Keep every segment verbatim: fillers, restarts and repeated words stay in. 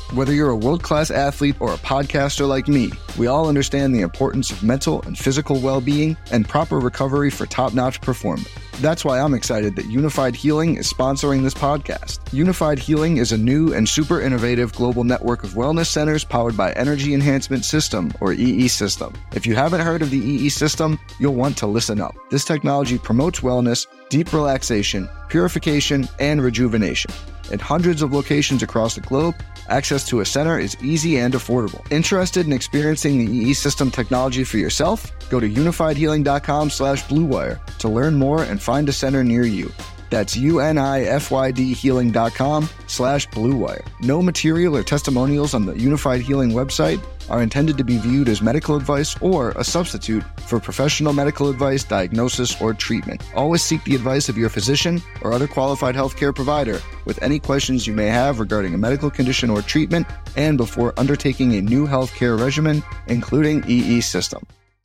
Whether you're a world-class athlete or a podcaster like me, we all understand the importance of mental and physical well-being and proper recovery for top-notch performance. That's why I'm excited that Unified Healing is sponsoring this podcast. Unified Healing is a new and super innovative global network of wellness centers powered by Energy Enhancement System, or E E System. If you haven't heard of the E E System, you'll want to listen up. This technology promotes wellness, deep relaxation, purification, and rejuvenation. In hundreds of locations across the globe, access to a center is easy and affordable. Interested in experiencing the E E System technology for yourself? Go to unifiedhealing.com slash bluewire to learn more and find a center near you. That's U-N-I-F-Y-D healing.com slash bluewire. No material or testimonials on the Unified Healing website are intended to be viewed as medical advice or a substitute for professional medical advice, diagnosis, or treatment. Always seek the advice of your physician or other qualified healthcare provider with any questions you may have regarding a medical condition or treatment and before undertaking a new healthcare regimen, including E E System.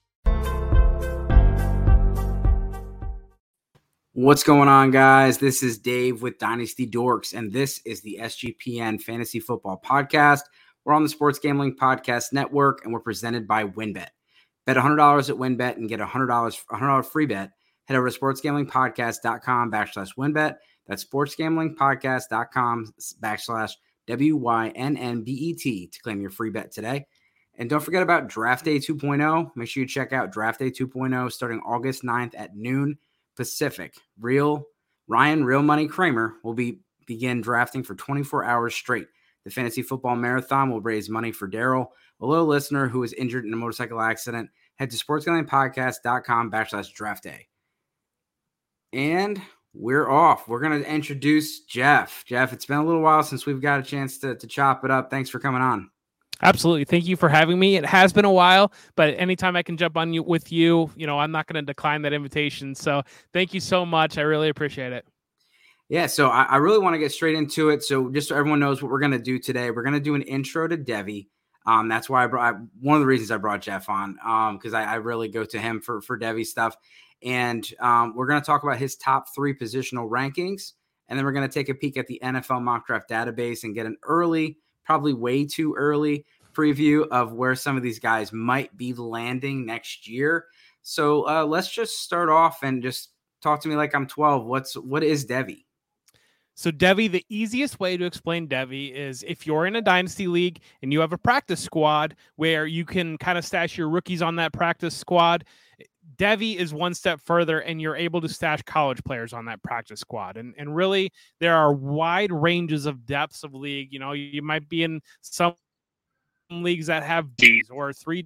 What's going on, guys? This is Dave with Dynasty Dorks, and this is the S G P N Fantasy Football Podcast. We're on the Sports Gambling Podcast Network, and we're presented by WynnBET. Bet one hundred dollars at WynnBET and get a one hundred dollars, one hundred dollars free bet. Head over to sportsgamblingpodcast.com backslash WynnBET. That's sportsgamblingpodcast.com backslash W Y N N B E T to claim your free bet today. And don't forget about Draft Day two point oh. Make sure you check out Draft Day two point oh starting August ninth at noon Pacific. Real Ryan Real Money Kramer will be begin drafting for twenty-four hours straight. The Fantasy Football Marathon will raise money for Daryl, a loyal listener who was injured in a motorcycle accident. Head to sportsgamblingpodcast.com backslash draft day. And we're off. We're going to introduce Jeff. Jeff, it's been a little while since we've got a chance to, to chop it up. Thanks for coming on. Absolutely. Thank you for having me. It has been a while, but anytime I can jump on you with you, you know, I'm not going to decline that invitation. So thank you so much. I really appreciate it. Yeah, so I, I really want to get straight into it. So just so everyone knows what we're going to do today, we're going to do an intro to Devy. Um, that's why I brought one of the reasons I brought Jeff on, um, because I, I really go to him for for Devy stuff. And um, we're going to talk about his top three positional rankings, and then we're going to take a peek at the N F L mock draft database and get an early, probably way too early preview of where some of these guys might be landing next year. So uh, let's just start off and just talk to me like I'm twelve. What's what is Devy? So Devy, the easiest way to explain Devy is if you're in a dynasty league and you have a practice squad where you can kind of stash your rookies on that practice squad, Devy is one step further and you're able to stash college players on that practice squad. And, and really there are wide ranges of depths of league. You know, you might be in some leagues that have D's or three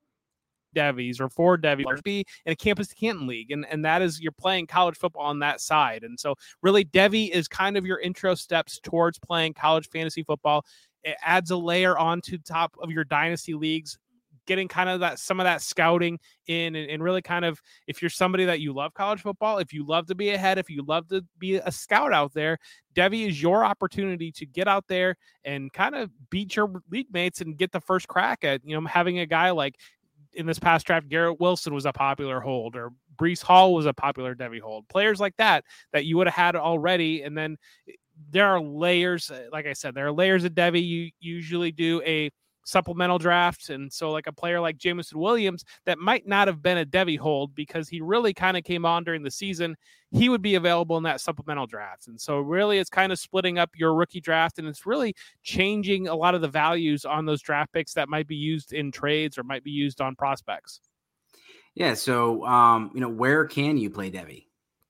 Devies or four Devies, or be in a campus to Canton league. And, and that is, you're playing college football on that side. And so really Devy is kind of your intro steps towards playing college fantasy football. It adds a layer onto top of your dynasty leagues, getting kind of that, some of that scouting in, and, and really kind of, if you're somebody that you love college football, if you love to be ahead, if you love to be a scout out there, Devy is your opportunity to get out there and kind of beat your league mates and get the first crack at, you know, having a guy like, in this past draft, Garrett Wilson was a popular hold, or Breece Hall was a popular Devy hold. Players like that, that you would have had already. And then there are layers. Like I said, there are layers of Devy. You usually do a supplemental draft. And so like a player like Jameson Williams that might not have been a Devy hold because he really kind of came on during the season, he would be available in that supplemental draft. And so really it's kind of splitting up your rookie draft, and it's really changing a lot of the values on those draft picks that might be used in trades or might be used on prospects. Yeah. So, um, you know, where can you play Devy?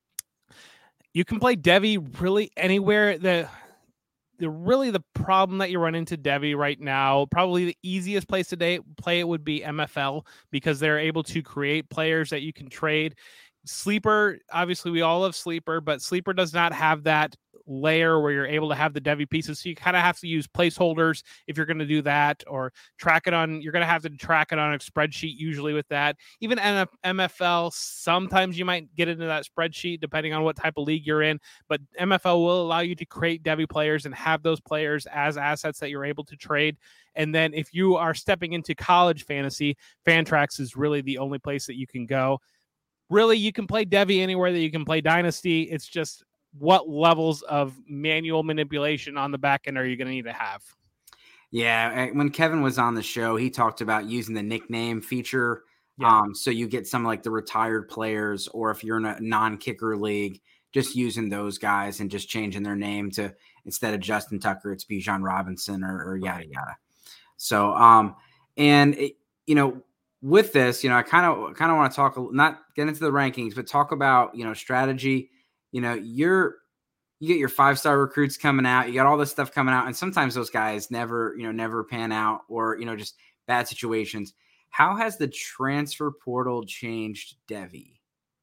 You can play Devy really anywhere. The The really the problem that you run into Devy right now, probably the easiest place to play it would be M F L, because they're able to create players that you can trade. Sleeper, obviously we all love Sleeper, but Sleeper does not have that layer where you're able to have the Devy pieces. So you kind of have to use placeholders if you're going to do that, or track it on, you're going to have to track it on a spreadsheet usually with that. Even M F L, sometimes you might get into that spreadsheet depending on what type of league you're in, but M F L will allow you to create Devy players and have those players as assets that you're able to trade. And then if you are stepping into college fantasy, Fantrax is really the only place that you can go. Really, you can play Devy anywhere that you can play Dynasty. It's just what levels of manual manipulation on the back end are you going to need to have? Yeah, when Kevin was on the show, he talked about using the nickname feature. Yeah. Um, so you get some like the retired players, or if you're in a non-kicker league, just using those guys and just changing their name to, instead of Justin Tucker, it's Bijan Robinson or, or yada yada. So, um, and it, you know, with this, you know, I kind of kind of want to talk, not get into the rankings, but talk about, you know, strategy. You know, you're you get your five-star recruits coming out, you got all this stuff coming out, and sometimes those guys never, you know, never pan out, or, you know, just bad situations. How has the transfer portal changed Devy?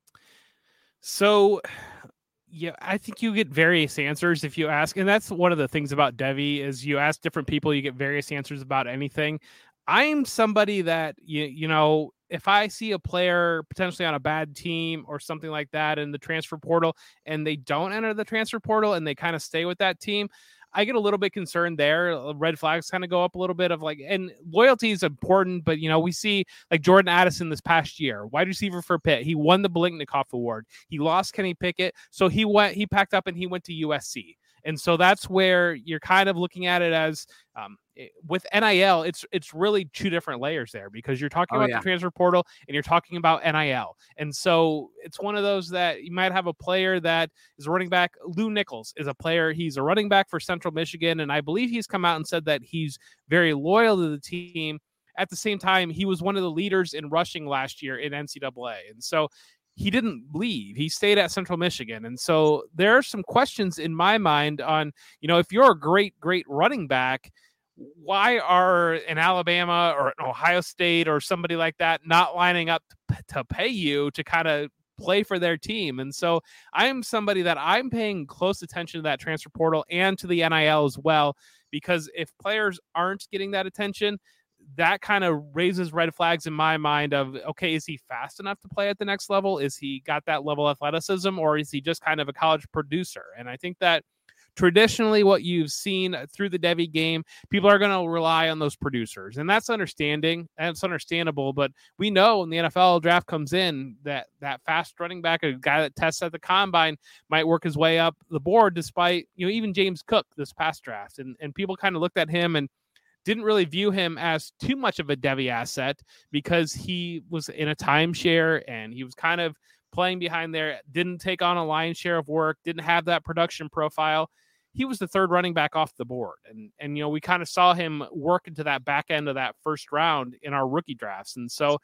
So, yeah, I think you get various answers if you ask. And that's one of the things about Devy is you ask different people, you get various answers about anything. I'm somebody that, you, you know, if I see a player potentially on a bad team or something like that in the transfer portal and they don't enter the transfer portal and they kind of stay with that team, I get a little bit concerned there. Red flags kind of go up a little bit of like, and loyalty is important, but you know, we see like Jordan Addison this past year, wide receiver for Pitt. He won the Biletnikoff Award. He lost Kenny Pickett. So he went, he packed up and he went to U S C. And so that's where you're kind of looking at it as um, with N I L, it's it's really two different layers there because you're talking oh, about yeah. the transfer portal and you're talking about N I L. And so it's one of those that you might have a player that is a running back. Lou Nichols is a player. He's a running back for Central Michigan. And I believe he's come out and said that he's very loyal to the team. At the same time, he was one of the leaders in rushing last year in N C double A. And so he didn't leave. He stayed at Central Michigan. And so there are some questions in my mind on, you know, if you're a great, great running back, why are an Alabama or an Ohio State or somebody like that not lining up to pay you to kind of play for their team? And so I'm somebody that I'm paying close attention to that transfer portal and to the N I L as well, because if players aren't getting that attention, that kind of raises red flags in my mind of, okay, is he fast enough to play at the next level? Is he got that level of athleticism, or is he just kind of a college producer? And I think that traditionally what you've seen through the Devy game, people are going to rely on those producers, and that's understanding. That's understandable. But we know when the N F L draft comes in that that fast running back, a guy that tests at the combine, might work his way up the board, despite, you know, even James Cook this past draft. And, and people kind of looked at him and didn't really view him as too much of a Devy asset because he was in a timeshare and he was kind of playing behind there, didn't take on a lion's share of work, didn't have that production profile. He was the third running back off the board. And, and you know, we kind of saw him work into that back end of that first round in our rookie drafts. And so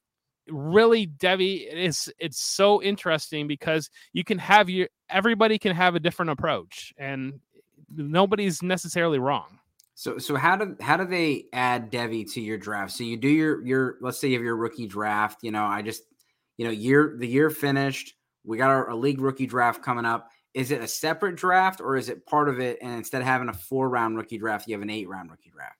really, Devy, is it's so interesting because you can have your, everybody can have a different approach and nobody's necessarily wrong. So, so how do how do they add Devy to your draft? So you do your your let's say you have your rookie draft. You know, I just you know year the year finished. We got our a league rookie draft coming up. Is it a separate draft or is it part of it? And instead of having a four round rookie draft, you have an eight round rookie draft.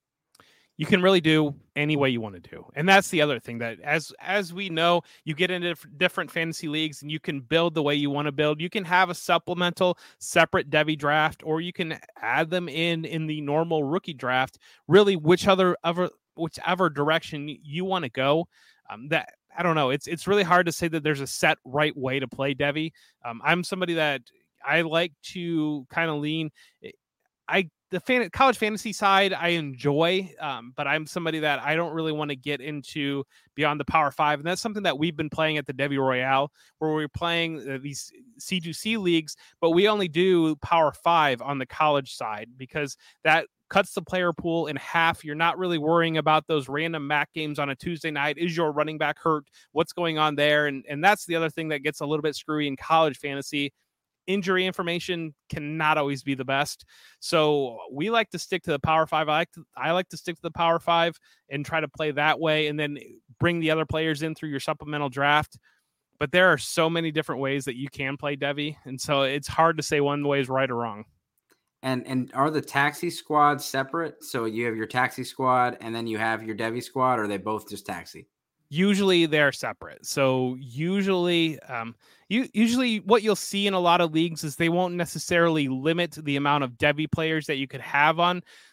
You can really do any way you want to do. And that's the other thing that as, as we know, you get into different fantasy leagues and you can build the way you want to build. You can have a supplemental separate Devy draft, or you can add them in, in the normal rookie draft, really which other, other whichever direction you want to go. Um, that, I don't know. It's, it's really hard to say that there's a set right way to play Devy. Um, I'm somebody that I like to kind of lean. I, The fan, college fantasy side, I enjoy, um, but I'm somebody that I don't really want to get into beyond the Power Five. And that's something that we've been playing at the Devy Royale, where we're playing uh, these C two C leagues, but we only do Power Five on the college side because that cuts the player pool in half. You're not really worrying about those random M A C games on a Tuesday night. Is your running back hurt? What's going on there? And, and that's the other thing that gets a little bit screwy in college fantasy. Injury information cannot always be the best. So we like to stick to the Power Five. I like to, I like to stick to the Power Five and try to play that way and then bring the other players in through your supplemental draft. But there are so many different ways that you can play Devy. And so it's hard to say one way is right or wrong. And and are the taxi squads separate? So you have your taxi squad and then you have your Devy squad, or are they both just taxi? Usually they're separate. So usually, um, you usually what you'll see in a lot of leagues is they won't necessarily limit the amount of Devy players that you could have on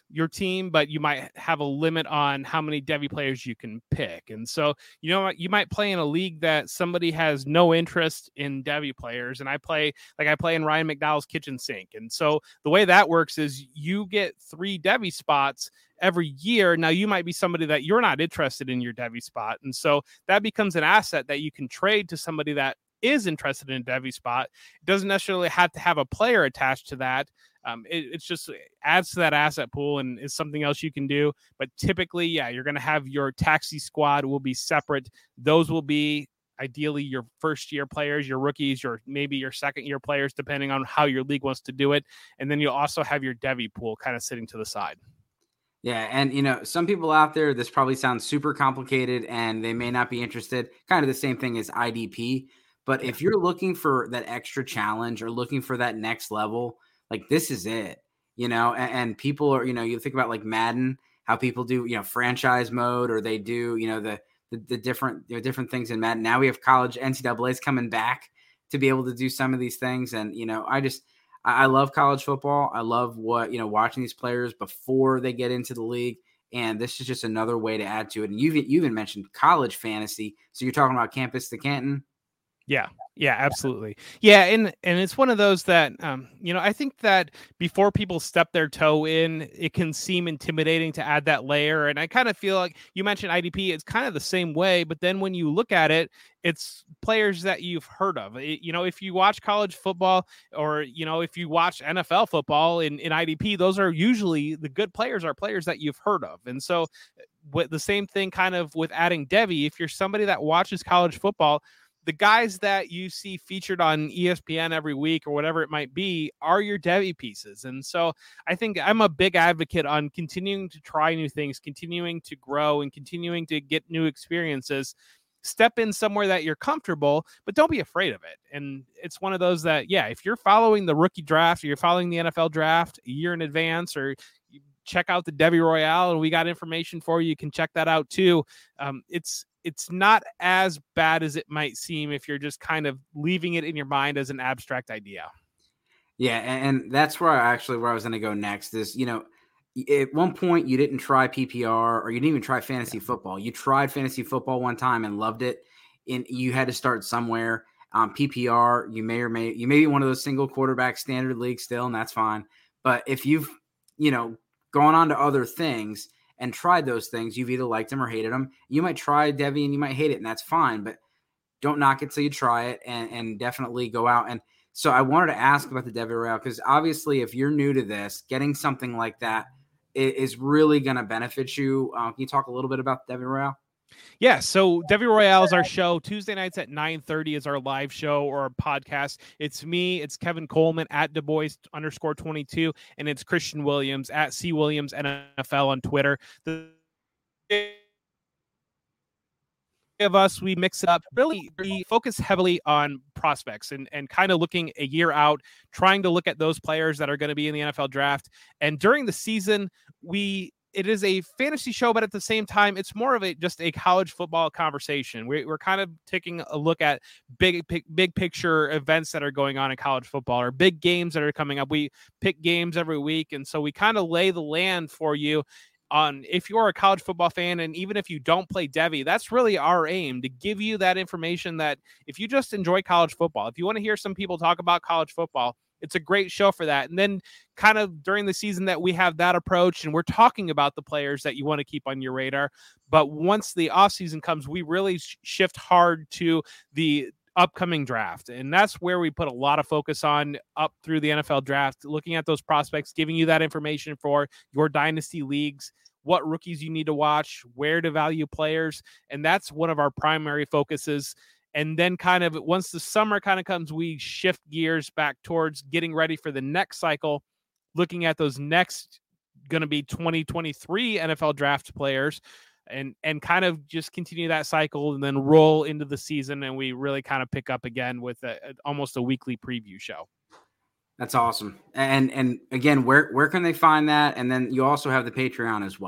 your team, but you might have a limit on how many Devy players you can pick. And so, you know what, you might play in a league that somebody has no interest in Devy players. And I play, like I play in Ryan McDowell's kitchen sink. And so the way that works is you get three Devy spots every year. Now you might be somebody that you're not interested in your Devy spot. And so that becomes an asset that you can trade to somebody that is interested in a Devy spot. It doesn't necessarily have to have a player attached to that. Um, it, it's just it adds to that asset pool and is something else you can do. But typically, yeah, you're going to have your taxi squad will be separate. Those will be ideally your first year players, your rookies, your maybe your second year players, depending on how your league wants to do it. And then you'll also have your Devy pool kind of sitting to the side. Yeah. And, you know, some people out there, this probably sounds super complicated and they may not be interested. Kind of the same thing as I D P. But if you're looking for that extra challenge or looking for that next level, like this is it, you know, and, and people are, you know, you think about like Madden, how people do, you know, franchise mode, or they do, you know, the, the, the different, you know, different things in Madden. Now we have college N C double A's coming back to be able to do some of these things. And, you know, I just, I, I love college football. I love what, you know, watching these players before they get into the league. And this is just another way to add to it. And you've, you even mentioned college fantasy. So you're talking about Campus to Canton. Yeah. Yeah, absolutely. Yeah. And, and it's one of those that, um, you know, I think that before people step their toe in, it can seem intimidating to add that layer. And I kind of feel like you mentioned I D P, it's kind of the same way, but then when you look at it, it's players that you've heard of. It, you know, if you watch college football or, you know, if you watch N F L football in, in I D P, those are usually the good players are players that you've heard of. And so with the same thing kind of with adding Devy, if you're somebody that watches college football, the guys that you see featured on E S P N every week or whatever it might be are your Devy pieces. And so I think I'm a big advocate on continuing to try new things, continuing to grow and continuing to get new experiences. Step in somewhere that you're comfortable, but don't be afraid of it. And it's one of those that, yeah, if you're following the rookie draft or you're following the N F L draft a year in advance, or you check out the Devy Royale and we got information for you, you can check that out too. Um, it's, it's not as bad as it might seem if you're just kind of leaving it in your mind as an abstract idea. Yeah. And that's where I actually, where I was going to go next is, you know, at one point you didn't try P P R or you didn't even try fantasy yeah. football. You tried fantasy football one time and loved it. And you had to start somewhere. Um, P P R, you may or may, you may be one of those single quarterback standard leagues still, and that's fine. But if you've, you know, gone on to other things and tried those things, you've either liked them or hated them. You might try Devy and you might hate it, and that's fine, but don't knock it till you try it, and, and definitely go out. And so I wanted to ask about the Devy Royale, because obviously if you're new to this, getting something like that is really going to benefit you. Um, can you talk a little bit about Devy Royale? Yeah, so Devy Royale is our show. Tuesday nights at nine thirty is our live show or our podcast. It's me, it's Kevin Coleman at Du Bois underscore twenty-two, and it's Christian Williams at C Williams N F L on Twitter. The of us, we mix it up. Really, we focus heavily on prospects and, and kind of looking a year out, trying to look at those players that are going to be in the N F L draft. And during the season, we it is a fantasy show, but at the same time, it's more of a just a college football conversation. We, we're kind of taking a look at big, big, big picture events that are going on in college football or big games that are coming up. We pick games every week, and so we kind of lay the land for you on if you're a college football fan, and even if you don't play Devy, that's really our aim, to give you that information that if you just enjoy college football, if you want to hear some people talk about college football, it's a great show for that. And then kind of during the season that we have that approach and we're talking about the players that you want to keep on your radar. But once the off season comes, we really shift hard to the upcoming draft. And that's where we put a lot of focus on up through the N F L draft, looking at those prospects, giving you that information for your dynasty leagues, what rookies you need to watch, where to value players. And that's one of our primary focuses. And then kind of once the summer kind of comes, we shift gears back towards getting ready for the next cycle, looking at those next going to be twenty twenty-three N F L draft players, and and kind of just continue that cycle and then roll into the season. And we really kind of pick up again with a, a, almost a weekly preview show. That's awesome. And and again, where where can they find that? And then you also have the Patreon as well.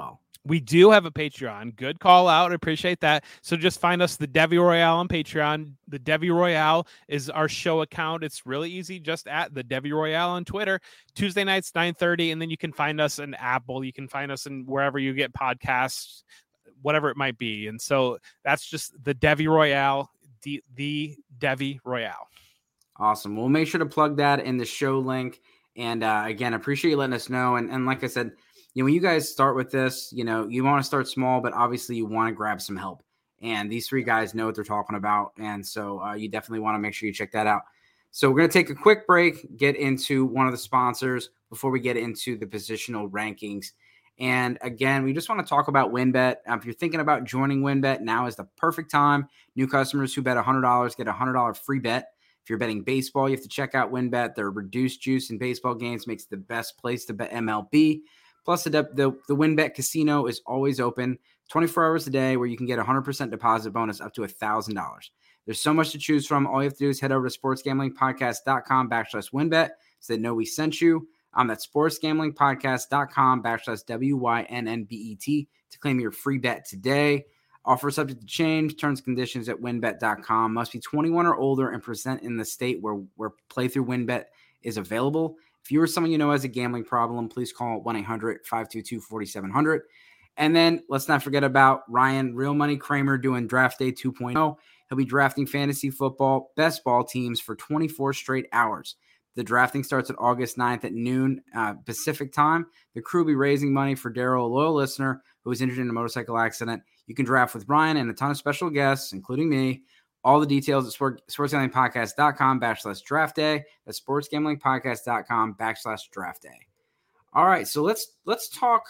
We do have a Patreon. Good call out. I appreciate that. So just find us, the Devy Royale, on Patreon. The Devy Royale is our show account. It's really easy. Just at the Devy Royale on Twitter. Tuesday nights, nine thirty. And then you can find us in Apple. You can find us in wherever you get podcasts, whatever it might be. And so that's just the Devy Royale, the, the Devy Royale. Awesome. We'll make sure to plug that in the show link. And uh, again, appreciate you letting us know. And, and like I said, you know, when you guys start with this, you know, you want to start small, but obviously you want to grab some help. And these three guys know what they're talking about. And so uh, you definitely want to make sure you check that out. So we're going to take a quick break, get into one of the sponsors before we get into the positional rankings. And again, we just want to talk about WynnBET. Uh, if you're thinking about joining WynnBET, now is the perfect time. New customers who bet one hundred dollars get a one hundred dollars free bet. If you're betting baseball, you have to check out WynnBET. Their reduced juice in baseball games makes it the best place to bet M L B. Plus, the, the, the WynnBET casino is always open twenty-four hours a day, where you can get a one hundred percent deposit bonus up to one thousand dollars. There's so much to choose from. All you have to do is head over to sportsgamblingpodcast.com backslash WynnBET so they know we sent you. Um, that's sportsgamblingpodcast.com backslash W Y N N B E T to claim your free bet today. Offer subject to change. Terms and conditions at wynnbet dot com. Must be twenty-one or older and present in the state where, where playthrough WynnBET is available. If you or someone you know has a gambling problem, please call one eight hundred five two two four seven zero zero. And then let's not forget about Ryan Real Money Kramer doing Draft Day two point oh. He'll be drafting fantasy football best ball teams for twenty-four straight hours. The drafting starts at August ninth at noon uh, Pacific time. The crew will be raising money for Daryl, a loyal listener who was injured in a motorcycle accident. You can draft with Ryan and a ton of special guests, including me. All the details at sport, sportsgamblingpodcast.com backslash draft day. That's sportsgamblingpodcast.com backslash draft day. All right, so let's let's talk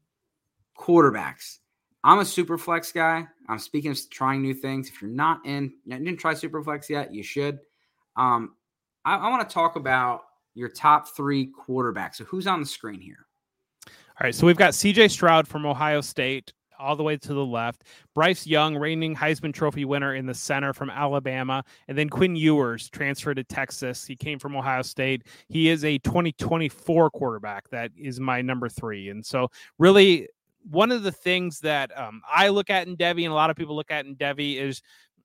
quarterbacks. I'm a super flex guy. I'm speaking of trying new things. If you're not in, you didn't try super flex yet, you should. Um, I, I want to talk about your top three quarterbacks. So who's on the screen here? All right, so we've got C J Stroud from Ohio State, all the way to the left. Bryce Young, reigning Heisman Trophy winner, in the center from Alabama. And then Quinn Ewers, transferred to Texas. He came from Ohio State. He is a twenty twenty-four quarterback. That is my number three. And so really one of the things that um, I look at in Devy and a lot of people look at in Devy is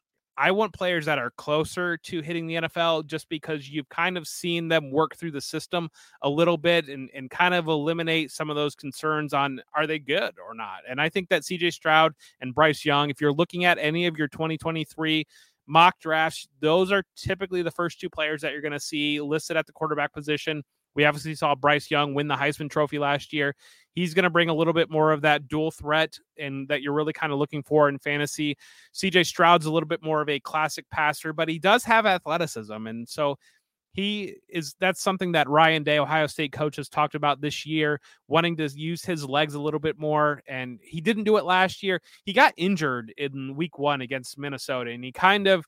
I want players that are closer to hitting the N F L, just because you've kind of seen them work through the system a little bit and, and kind of eliminate some of those concerns on, are they good or not? And I think that C J Stroud and Bryce Young, if you're looking at any of your twenty twenty-three mock drafts, those are typically the first two players that you're going to see listed at the quarterback position. We obviously saw Bryce Young win the Heisman Trophy last year. He's going to bring a little bit more of that dual threat and that you're really kind of looking for in fantasy. C J Stroud's a little bit more of a classic passer, but he does have athleticism. And so he is, that's something that Ryan Day, Ohio State coach, has talked about this year, wanting to use his legs a little bit more. And he didn't do it last year. He got injured in week one against Minnesota, and he kind of,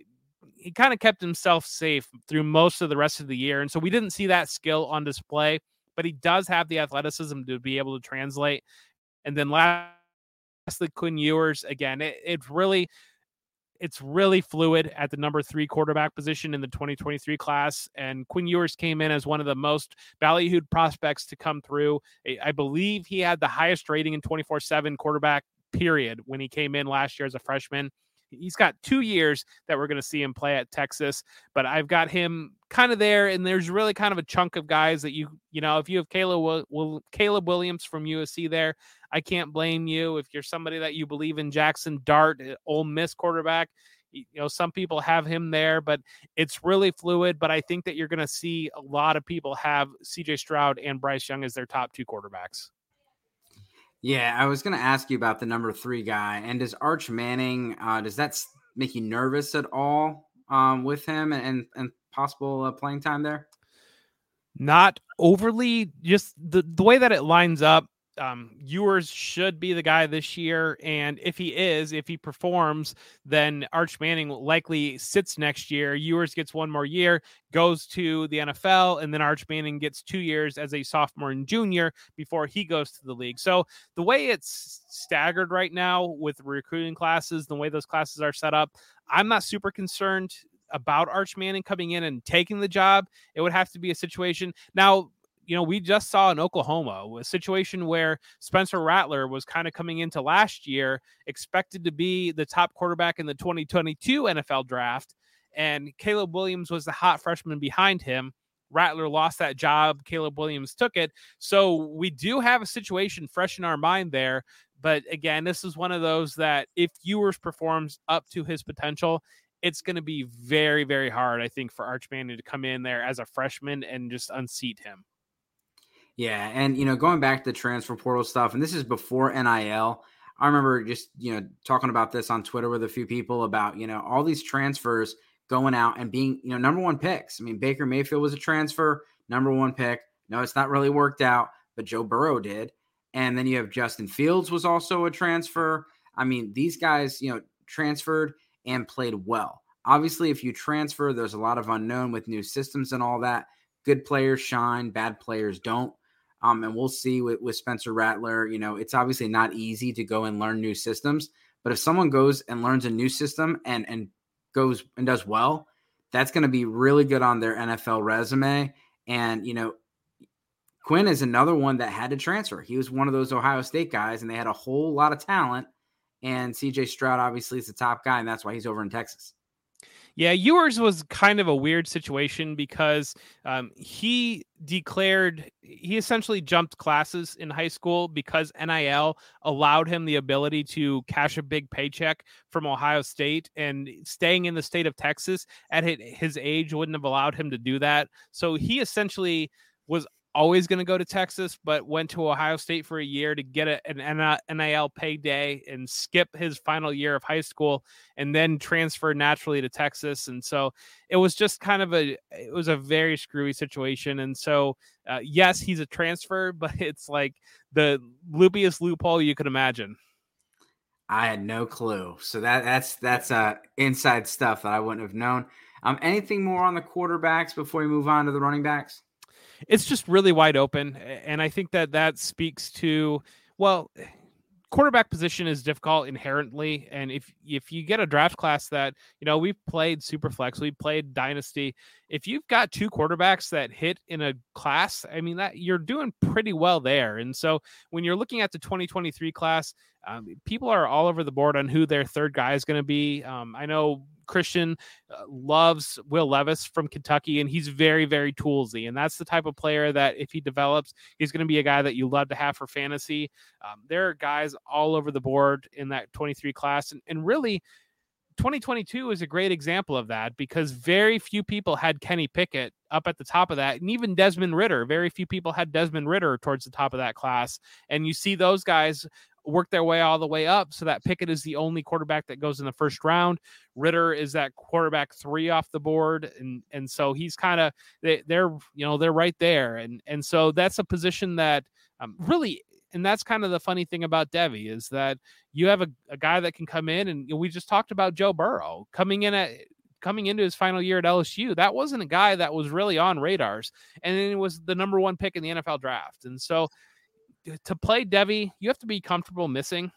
he kind of kept himself safe through most of the rest of the year. And so we didn't see that skill on display, but he does have the athleticism to be able to translate. And then lastly, Quinn Ewers, again, it, it's really, it's really fluid at the number three quarterback position in the twenty twenty-three class. And Quinn Ewers came in as one of the most ballyhooed prospects to come through. I believe he had the highest rating in twenty-four seven quarterback period when he came in last year as a freshman. He's got two years that we're going to see him play at Texas, but I've got him kind of there. And there's really kind of a chunk of guys that you, you know, if you have Caleb, Will, Caleb Williams from U S C there, I can't blame you. If you're somebody that you believe in, Jackson Dart, Ole Miss quarterback, you know, some people have him there, but it's really fluid. But I think that you're going to see a lot of people have C J Stroud and Bryce Young as their top two quarterbacks. Yeah, I was going to ask you about the number three guy. And does Arch Manning, uh, does that make you nervous at all um, with him and, and possible uh, playing time there? Not overly, just the, the way that it lines up. Um, Ewers should be the guy this year. And if he is, if he performs, then Arch Manning likely sits next year. Ewers gets one more year, goes to the N F L, and then Arch Manning gets two years as a sophomore and junior before he goes to the league. So the way it's staggered right now with recruiting classes, the way those classes are set up, I'm not super concerned about Arch Manning coming in and taking the job. It would have to be a situation. Now, you know, we just saw in Oklahoma a situation where Spencer Rattler was kind of coming into last year, expected to be the top quarterback in the twenty twenty-two N F L draft. And Caleb Williams was the hot freshman behind him. Rattler lost that job. Caleb Williams took it. So we do have a situation fresh in our mind there. But again, this is one of those that if Ewers performs up to his potential, it's going to be very, very hard, I think, for Arch Manning to come in there as a freshman and just unseat him. Yeah. And, you know, going back to the transfer portal stuff, and this is before N I L, I remember just, you know, talking about this on Twitter with a few people about, you know, all these transfers going out and being, you know, number one picks. I mean, Baker Mayfield was a transfer, number one pick. No, it's not really worked out, but Joe Burrow did. And then you have Justin Fields was also a transfer. I mean, these guys, you know, transferred and played well. Obviously, if you transfer, there's a lot of unknown with new systems and all that. Good players shine, bad players don't. Um, and we'll see with, with Spencer Rattler, you know, it's obviously not easy to go and learn new systems. But if someone goes and learns a new system and, and goes and does well, that's going to be really good on their N F L resume. And, you know, Quinn is another one that had to transfer. He was one of those Ohio State guys, and they had a whole lot of talent. And C J Stroud obviously is the top guy, and that's why he's over in Texas. Yeah, Ewers was kind of a weird situation because um, he declared, he essentially jumped classes in high school because N I L allowed him the ability to cash a big paycheck from Ohio State, and staying in the state of Texas at his age wouldn't have allowed him to do that. So he essentially was always going to go to Texas, but went to Ohio State for a year to get a, an N I L payday and skip his final year of high school, and then transfer naturally to Texas. And so it was just kind of a, it was a very screwy situation. And so, uh, yes, he's a transfer, but it's like the loopiest loophole you could imagine. I had no clue. So that that's, that's uh inside stuff that I wouldn't have known. Um, anything more on the quarterbacks before we move on to the running backs? It's just really wide open. And I think that that speaks to, well, quarterback position is difficult inherently. And if, if you get a draft class that, you know, we've played Superflex, we've played Dynasty. If you've got two quarterbacks that hit in a class, I mean, that you're doing pretty well there. And so when you're looking at the twenty twenty-three class, um, people are all over the board on who their third guy is going to be. Um, I know Christian uh, loves Will Levis from Kentucky, and he's very, very toolsy. And that's the type of player that if he develops, he's going to be a guy that you love to have for fantasy. Um, there are guys all over the board in that twenty-three class. And, and really, twenty twenty-two is a great example of that because very few people had Kenny Pickett up at the top of that. And even Desmond Ridder, very few people had Desmond Ridder towards the top of that class. And you see those guys work their way all the way up so that Pickett is the only quarterback that goes in the first round. Ridder is that quarterback three off the board. And, and so he's kind of, they, they're, you know, they're right there. And, and so that's a position that um, really, and that's kind of the funny thing about Devy is that you have a, a guy that can come in, and we just talked about Joe Burrow coming in at, coming into his final year at L S U. That wasn't a guy that was really on radars. And then it was the number one pick in the N F L draft. And so to play Devy, you have to be comfortable missing.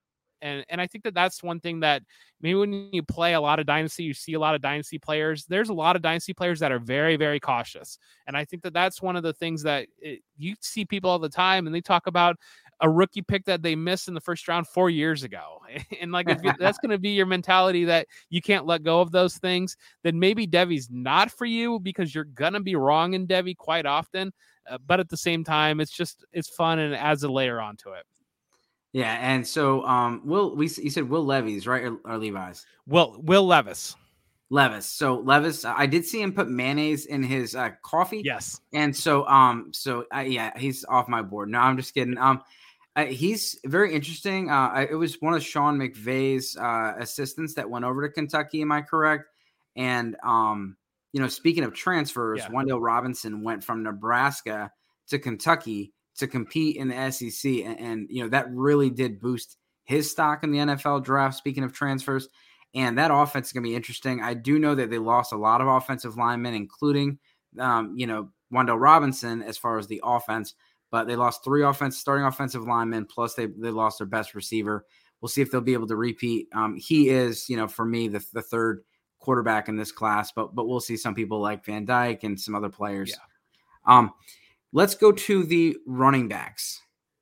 And and I think that that's one thing that maybe when you play a lot of Dynasty, you see a lot of Dynasty players. There's a lot of Dynasty players that are very, very cautious. And I think that that's one of the things that it, you see people all the time, and they talk about a rookie pick that they missed in the first round four years ago. And like, if you, that's going to be your mentality that you can't let go of those things, then maybe Devy's not for you because you're going to be wrong in Devy quite often. Uh, but at the same time, it's just, it's fun and it adds a layer onto it. Yeah. And so, um, Will, we, you said Will Levis, right? Or, or Levi's? Will, Will Levis. Levis. So Levis, I did see him put mayonnaise in his uh, coffee. Yes. And so, um, so uh, yeah, he's off my board. No, I'm just kidding. Um, uh, he's very interesting. Uh, it was one of Sean McVay's uh, assistants that went over to Kentucky. Am I correct? And, um, you know, speaking of transfers, yeah. Wan'Dale Robinson went from Nebraska to Kentucky to compete in the S E C. And, and, you know, that really did boost his stock in the N F L draft, speaking of transfers. And that offense is going to be interesting. I do know that they lost a lot of offensive linemen, including, um, you know, Wan'Dale Robinson as far as the offense. But they lost three offense starting offensive linemen, plus they, they lost their best receiver. We'll see if they'll be able to repeat. Um, he is, you know, for me, the, the third quarterback in this class, but but we'll see some people like Van Dyke and some other players. Yeah. Um, let's go to the running backs.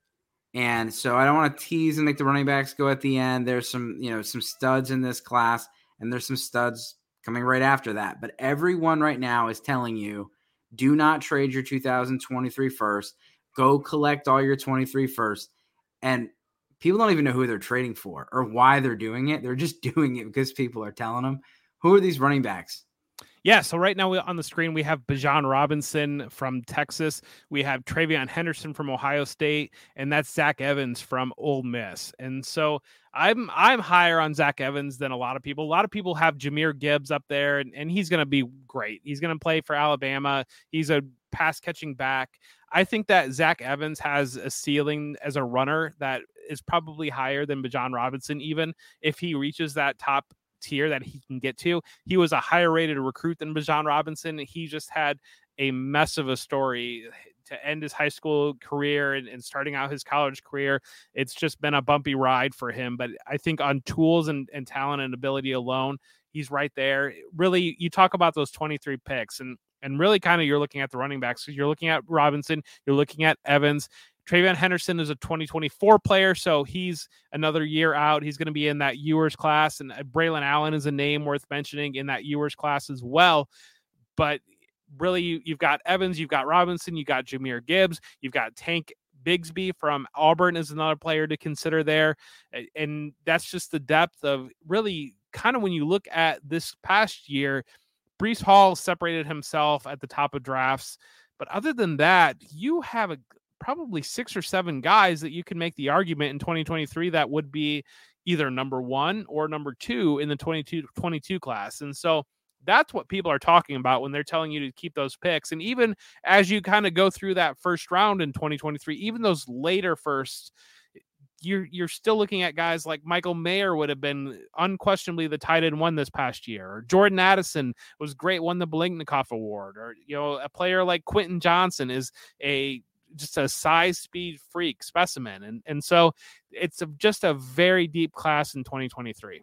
And so I don't want to tease and make the running backs go at the end. There's some, you know, some studs in this class, and there's some studs coming right after that. But everyone right now is telling you, do not trade your two thousand twenty-three first. Go collect all your twenty-three first. And people don't even know who they're trading for or why they're doing it. They're just doing it because people are telling them. Who are these running backs? Yeah, so right now we, on the screen, we have Bijan Robinson from Texas. We have Travion Henderson from Ohio State, and that's Zach Evans from Ole Miss. And so I'm I'm higher on Zach Evans than a lot of people. A lot of people have Jahmyr Gibbs up there, and, and he's going to be great. He's going to play for Alabama. He's a pass-catching back. I think that Zach Evans has a ceiling as a runner that is probably higher than Bijan Robinson, even if he reaches that top tier that he can get to. He was a higher rated recruit than Bijan Robinson. He just had a mess of a story to end his high school career and, and starting out his college career. It's just been a bumpy ride for him. But I think on tools and, and talent and ability alone, he's right there. Really, you talk about those twenty-three picks and and really kind of you're looking at the running backs. You're looking at Robinson, you're looking at Evans. Travion Henderson is a twenty twenty-four player, so he's another year out. He's going to be in that Ewers class, and Braylon Allen is a name worth mentioning in that Ewers class as well. But really, you, you've got Evans, you've got Robinson, you've got Jahmyr Gibbs, you've got Tank Bigsby from Auburn is another player to consider there. And that's just the depth of really kind of when you look at this past year, Breece Hall separated himself at the top of drafts. But other than that, you have a probably six or seven guys that you can make the argument in twenty twenty-three that would be either number one or number two in the twenty-two twenty-two class. And so that's what people are talking about when they're telling you to keep those picks. And even as you kind of go through that first round in twenty twenty-three, even those later firsts, you're, you're still looking at guys like Michael Mayer would have been unquestionably the tight end one this past year, or Jordan Addison was great, won the Biletnikoff Award, or, you know, a player like Quentin Johnson is a just a size speed freak specimen. And, and so it's a, just a very deep class in twenty twenty-three.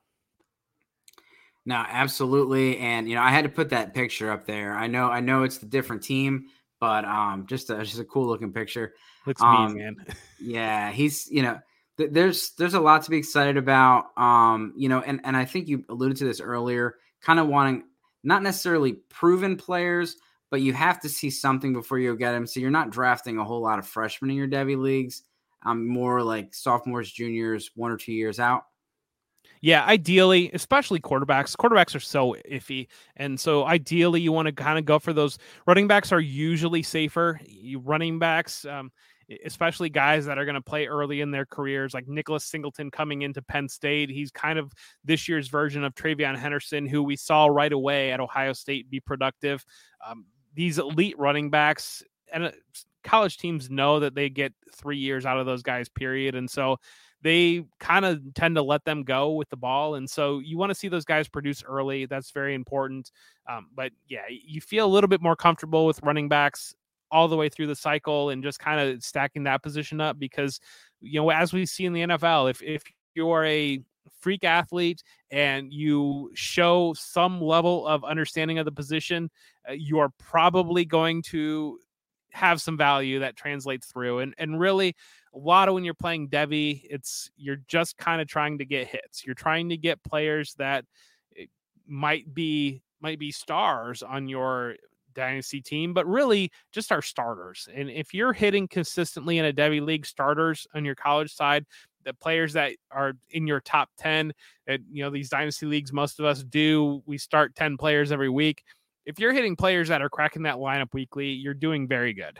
No, absolutely. And, you know, I had to put that picture up there. I know, I know it's the different team, but um, just a, just a cool looking picture. Looks um, mean, man. Yeah. He's, you know, th- there's, there's a lot to be excited about. Um, you know, and, and I think you alluded to this earlier, kind of wanting not necessarily proven players, but you have to see something before you get him. So you're not drafting a whole lot of freshmen in your Devy leagues. Um, more like sophomores, juniors, one or two years out. Yeah, ideally, especially quarterbacks. Quarterbacks are so iffy. And so ideally, you want to kind of go for those. Running backs are usually safer. You running backs, um, especially guys that are going to play early in their careers, like Nicholas Singleton coming into Penn State. He's kind of this year's version of Travion Henderson, who we saw right away at Ohio State be productive. Um, these elite running backs and uh, college teams know that they get three years out of those guys, period. And so they kind of tend to let them go with the ball. And so you want to see those guys produce early. That's very important. Um, but yeah, you feel a little bit more comfortable with running backs all the way through the cycle and just kind of stacking that position up because, you know, as we see in the N F L, if, if you're a freak athlete and you show some level of understanding of the position, uh, you are probably going to have some value that translates through. And, and really a lot of when you're playing Devy, it's, you're just kind of trying to get hits. You're trying to get players that might be, might be stars on your dynasty team, but really just our starters. And if you're hitting consistently in a Devy league, starters on your college side, the players that are in your top ten, and you know, these dynasty leagues, most of us do, we start ten players every week. If you're hitting players that are cracking that lineup weekly, you're doing very good.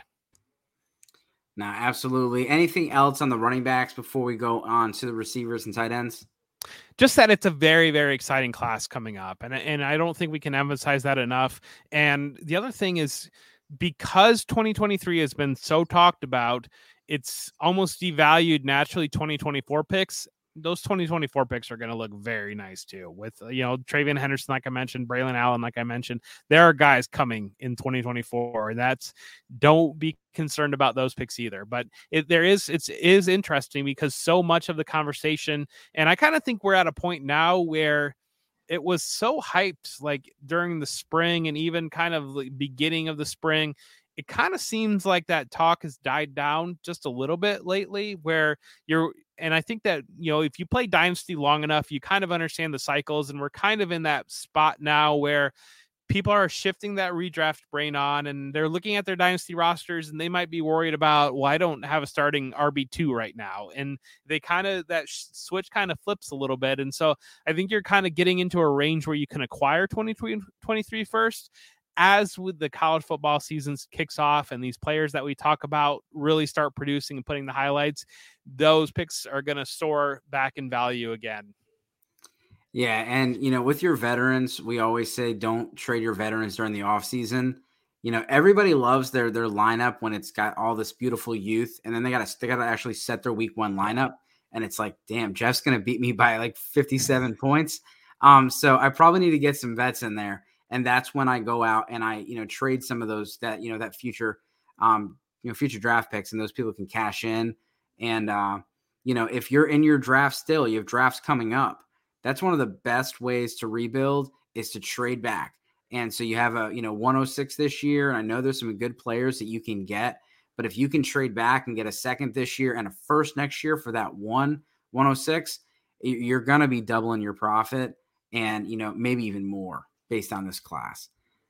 No, absolutely. Anything else on the running backs before we go on to the receivers and tight ends? Just that it's a very, very exciting class coming up. And, and I don't think we can emphasize that enough. And the other thing is, because twenty twenty-three has been so talked about, it's almost devalued naturally twenty twenty-four picks. Those twenty twenty-four picks are going to look very nice too. With, you know, Travion Henderson, like I mentioned, Braylon Allen, like I mentioned, there are guys coming in twenty twenty-four, and that's, don't be concerned about those picks either. But it, there is, it's is interesting because so much of the conversation, and I kind of think we're at a point now where it was so hyped, like during the spring and even kind of the beginning of the spring. it kind of seems like that talk has died down just a little bit lately, where you're, and I think that, you know, if you play Dynasty long enough, you kind of understand the cycles, and we're kind of in that spot now where people are shifting that redraft brain on, and they're looking at their Dynasty rosters, and they might be worried about, well, I don't have a starting R B two right now. And they kind of, that sh- switch kind of flips a little bit. And so I think you're kind of getting into a range where you can acquire twenty twenty-three first. As with the college football season kicks off and these players that we talk about really start producing and putting the highlights, those picks are going to soar back in value again. Yeah, and, you know, with your veterans, we always say don't trade your veterans during the offseason. You know, everybody loves their their lineup when it's got all this beautiful youth, and then they got to they got to actually set their week one lineup, and it's like, damn, Jeff's going to beat me by like fifty-seven points. Um, so I probably need to get some vets in there. And that's when I go out and I, you know, trade some of those that, you know, that future, um, you know, future draft picks, and those people can cash in. And, uh, you know, if you're in your draft still, you have drafts coming up. That's one of the best ways to rebuild is to trade back. And so you have a, you know, one oh six this year. And I know there's some good players that you can get, but if you can trade back and get a second this year and a first next year for that one, one oh six, you're going to be doubling your profit and, you know, maybe even more based on this class.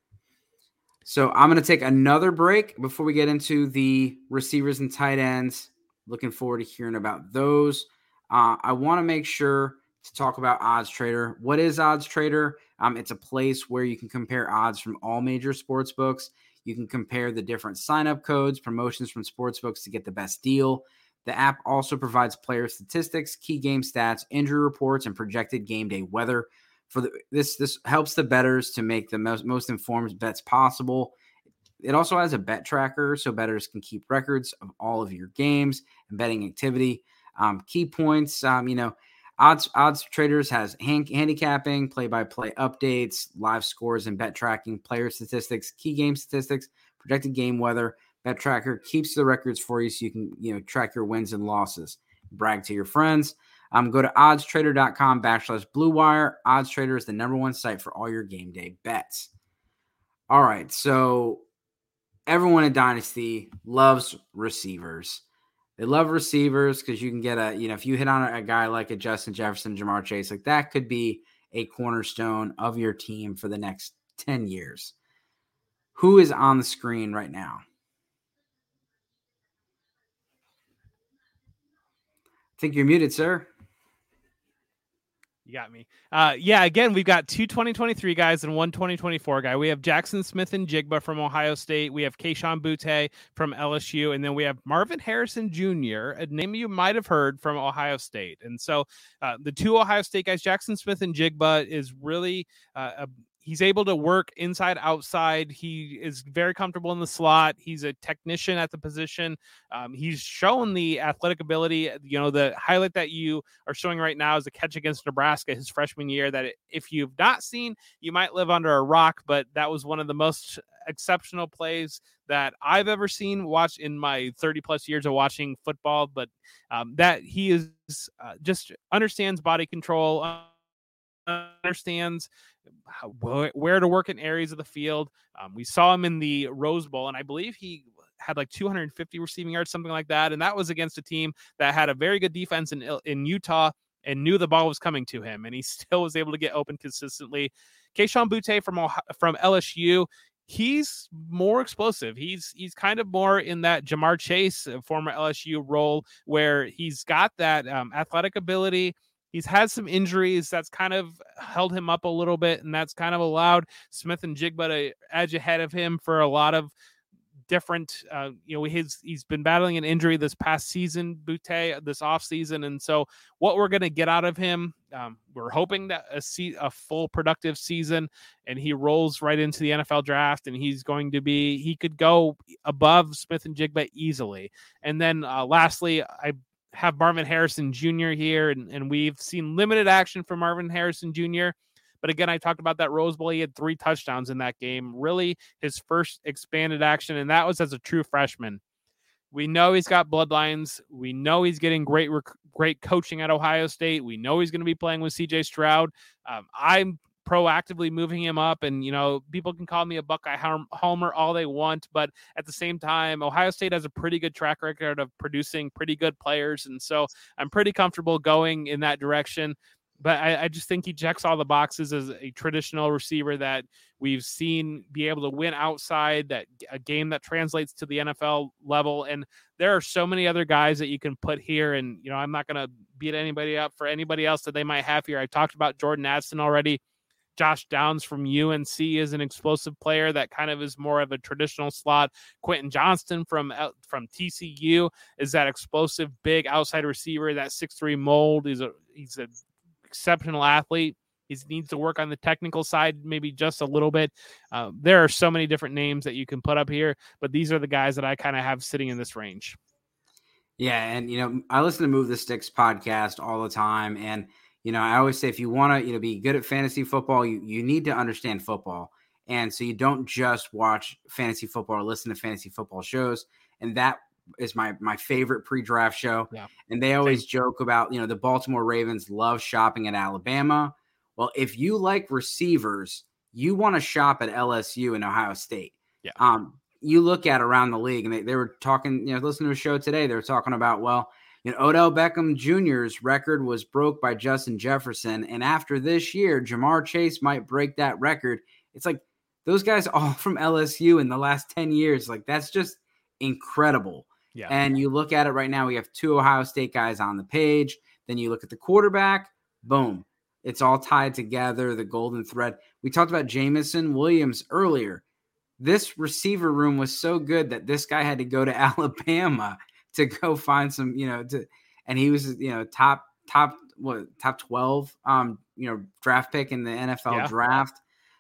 So I'm going to take another break before we get into the receivers and tight ends. Looking forward to hearing about those. Uh, I want to make sure to talk about Odds Trader. What is Odds Trader? Um, it's a place where you can compare odds from all major sports books. You can compare the different sign-up codes, promotions from sports books to get the best deal. The app also provides player statistics, key game stats, injury reports, and projected game day weather. For the, this, this helps the bettors to make the most, most informed bets possible. It also has a bet tracker, so bettors can keep records of all of your games and betting activity. Um, key points, um, you know, odds odds traders has hand, handicapping, play-by-play updates, live scores and bet tracking, player statistics, key game statistics, projected game weather. Bet tracker keeps the records for you so you can, you know, track your wins and losses. Brag to your friends. Um, go to oddstrader.com backslash Blue Wire. OddsTrader is the number one site for all your game day bets. All right, so everyone in Dynasty loves receivers. They love receivers because you can get a, you know, if you hit on a, a guy like a Justin Jefferson, Jamar Chase, like that could be a cornerstone of your team for the next ten years. Who is on the screen right now? I think you're muted, sir. You got me. Uh, yeah, again, we've got two twenty twenty-three guys and one twenty twenty-four guy. We have Jackson Smith-Njigba from Ohio State. We have Kayshon Boutte from L S U. And then we have Marvin Harrison Junior, a name you might have heard from Ohio State. And so uh, the two Ohio State guys, Jackson Smith-Njigba is really uh, a he's able to work inside, outside. He is very comfortable in the slot. He's a technician at the position. Um, he's shown the athletic ability. You know, the highlight that you are showing right now is a catch against Nebraska his freshman year that if you've not seen, you might live under a rock, but that was one of the most exceptional plays that I've ever seen watch in my thirty plus years of watching football. But um, that he is uh, just understands body control, understands how, where to work in areas of the field. Um, we saw him in the Rose Bowl, and I believe he had like two hundred fifty receiving yards, something like that. And that was against a team that had a very good defense in, in Utah and knew the ball was coming to him. And he still was able to get open consistently. Kayshon Boutte from, from L S U, he's more explosive. He's he's kind of more in that Jamar Chase, former L S U role, where he's got that um, athletic ability. He's had some injuries that's kind of held him up a little bit, and that's kind of allowed Smith-Njigba to edge ahead of him for a lot of different, uh, you know, his, he's been battling an injury this past season, Boutte, this offseason. And so what we're going to get out of him, um, we're hoping that a, se- a full productive season, and he rolls right into the N F L draft, and he's going to be, he could go above Smith-Njigba easily. And then uh, lastly, I have Marvin Harrison Junior here, and, and we've seen limited action from Marvin Harrison Junior But again, I talked about that Rose Bowl. He had three touchdowns in that game, really his first expanded action, and that was as a true freshman. We know he's got bloodlines. We know he's getting great, great coaching at Ohio State. We know he's going to be playing with C J Stroud. Um, I'm proactively moving him up. And, you know, people can call me a Buckeye homer all they want, but at the same time, Ohio State has a pretty good track record of producing pretty good players. And so I'm pretty comfortable going in that direction. But I, I just think he checks all the boxes as a traditional receiver that we've seen be able to win outside, that a game that translates to the N F L level. And there are so many other guys that you can put here. And, you know, I'm not going to beat anybody up for anybody else that they might have here. I talked about Jordan Addison already. Josh Downs from U N C is an explosive player that kind of is more of a traditional slot. Quentin Johnston from from T C U is that explosive big outside receiver, that six three mold. He's a he's an exceptional athlete. He needs to work on the technical side maybe just a little bit. Uh, there are so many different names that you can put up here, but these are the guys that I kind of have sitting in this range. Yeah, and you know, I listen to Move the Sticks podcast all the time, and you know, I always say if you want to, you know, be good at fantasy football, you, you need to understand football. And so you don't just watch fantasy football or listen to fantasy football shows. And that is my my favorite pre-draft show. Yeah. And they always Same. joke about, you know, the Baltimore Ravens love shopping at Alabama. Well, if you like receivers, you want to shop at L S U and Ohio State. Yeah. Um, you look at around the league, and they, they were talking, you know, listening to a show today, they were talking about, well, you know, Odell Beckham Junior's record was broke by Justin Jefferson. And after this year, Jamar Chase might break that record. It's like those guys all from L S U in the last ten years. Like, that's just incredible. Yeah. And you look at it right now, we have two Ohio State guys on the page. Then you look at the quarterback, boom. It's all tied together, the golden thread. We talked about Jamison Williams earlier. This receiver room was so good that this guy had to go to Alabama to go find some, you know, to, and he was, you know, top, top, what, top twelve, um, you know, draft pick in the N F L yeah. draft.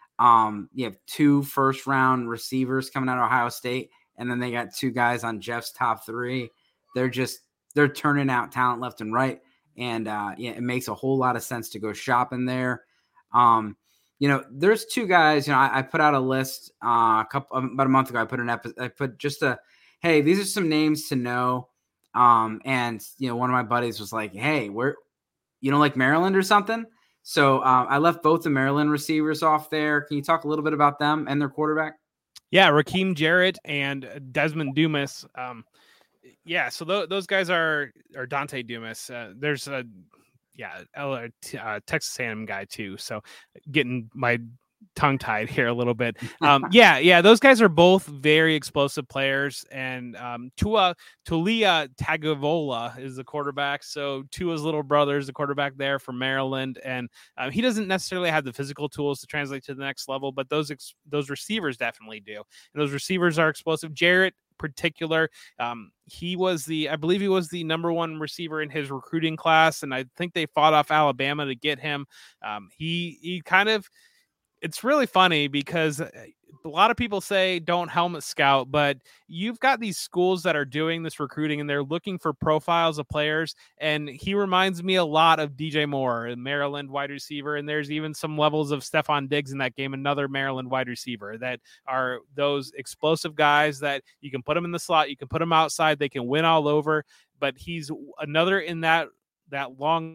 Um, you have two first round receivers coming out of Ohio State, and then they got two guys on Jeff's top three. They're just, they're turning out talent left and right. And, uh, yeah, it makes a whole lot of sense to go shopping there. Um, you know, there's two guys, you know, I, I put out a list, uh, a couple, about a month ago, I put an episode, I put just a, hey, these are some names to know. Um, and, you know, one of my buddies was like, hey, where you don't like Maryland or something? So um, I left both the Maryland receivers off there. Can you talk a little bit about them and their quarterback? Yeah, Raheem Jarrett and Desmond Dumas. Um, yeah, so th- those guys are, are Dante Dumas. Uh, there's a, yeah, uh, Texas A and M guy too. So getting my tongue tied here a little bit. Um, yeah, yeah, those guys are both very explosive players. And um, Tua Tulia Tagovailoa is the quarterback. So Tua's little brother is the quarterback there for Maryland, and um, he doesn't necessarily have the physical tools to translate to the next level, but those ex- those receivers definitely do. And those receivers are explosive. Jarrett, particular, um, he was the, I believe he was the number one receiver in his recruiting class, and I think they fought off Alabama to get him. Um, he he kind of. It's really funny because a lot of people say don't helmet scout, but you've got these schools that are doing this recruiting and they're looking for profiles of players. And he reminds me a lot of D J Moore, a Maryland wide receiver. And there's even some levels of Stephon Diggs in that game, another Maryland wide receiver, that are those explosive guys that you can put them in the slot. You can put them outside. They can win all over, but he's another in that, that long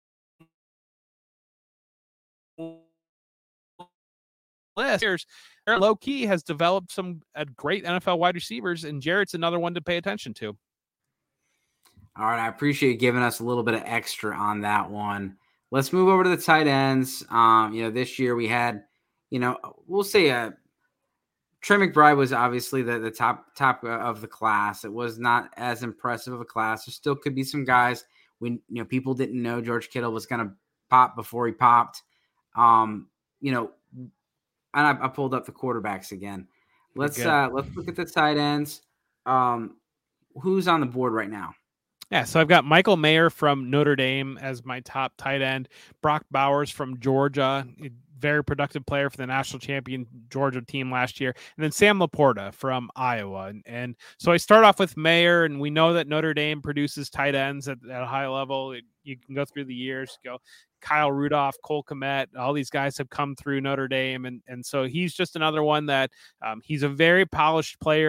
list. Low key has developed some uh, great N F L wide receivers, and Jarrett's another one to pay attention to. All right, I appreciate you giving us a little bit of extra on that one. Let's move over to the tight ends. Um, you know, this year we had, you know, we'll say uh, Trey McBride was obviously the, the top top of the class. It was not as impressive of a class. There still could be some guys when, you know, people didn't know George Kittle was going to pop before he popped. Um, you know, and I, I pulled up the quarterbacks again. Let's uh, let's look at the tight ends. Um, who's on the board right now? Yeah, so I've got Michael Mayer from Notre Dame as my top tight end. Brock Bowers from Georgia, very productive player for the national champion Georgia team last year. And then Sam Laporta from Iowa. And, and so I start off with Mayer, and we know that Notre Dame produces tight ends at, at a high level. It, you can go through the years, go Kyle Rudolph, Cole Kmet, all these guys have come through Notre Dame. And, and so he's just another one that um, he's a very polished player,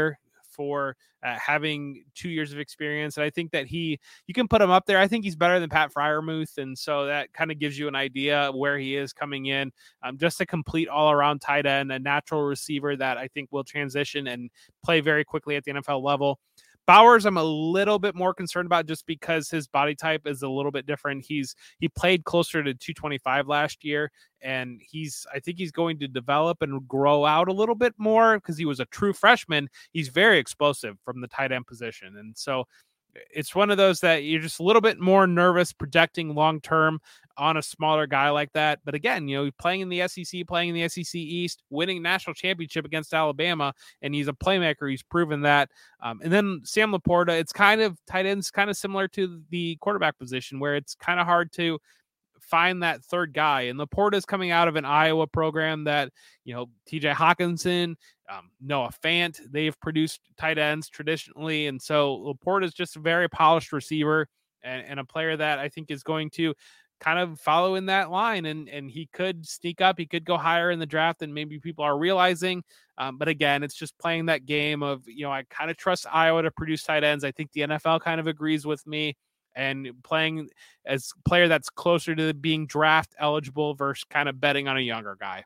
for uh, having two years of experience. And I think that he, you can put him up there. I think he's better than Pat Freiermuth. And so that kind of gives you an idea where he is coming in. Um, just a complete all around tight end, a natural receiver that I think will transition and play very quickly at the N F L level. Bowers, I'm a little bit more concerned about just because his body type is a little bit different. He's he played closer to two twenty-five last year, and he's I think he's going to develop and grow out a little bit more because he was a true freshman. He's very explosive from the tight end position, and so it's one of those that you're just a little bit more nervous projecting long term on a smaller guy like that. But again, you know, playing in the S E C, playing in the S E C East, winning national championship against Alabama, and he's a playmaker. He's proven that. Um, and then Sam Laporta, it's kind of tight ends, kind of similar to the quarterback position where it's kind of hard to find that third guy. And Laporta is coming out of an Iowa program that, you know, T J Hawkinson, um, Noah Fant, they've produced tight ends traditionally. And so Laporta is just a very polished receiver and, and a player that I think is going to kind of follow in that line. And, and he could sneak up, he could go higher in the draft than maybe people are realizing. Um, but again, it's just playing that game of, you know, I kind of trust Iowa to produce tight ends. I think the N F L kind of agrees with me. And playing as a player that's closer to being draft eligible versus kind of betting on a younger guy.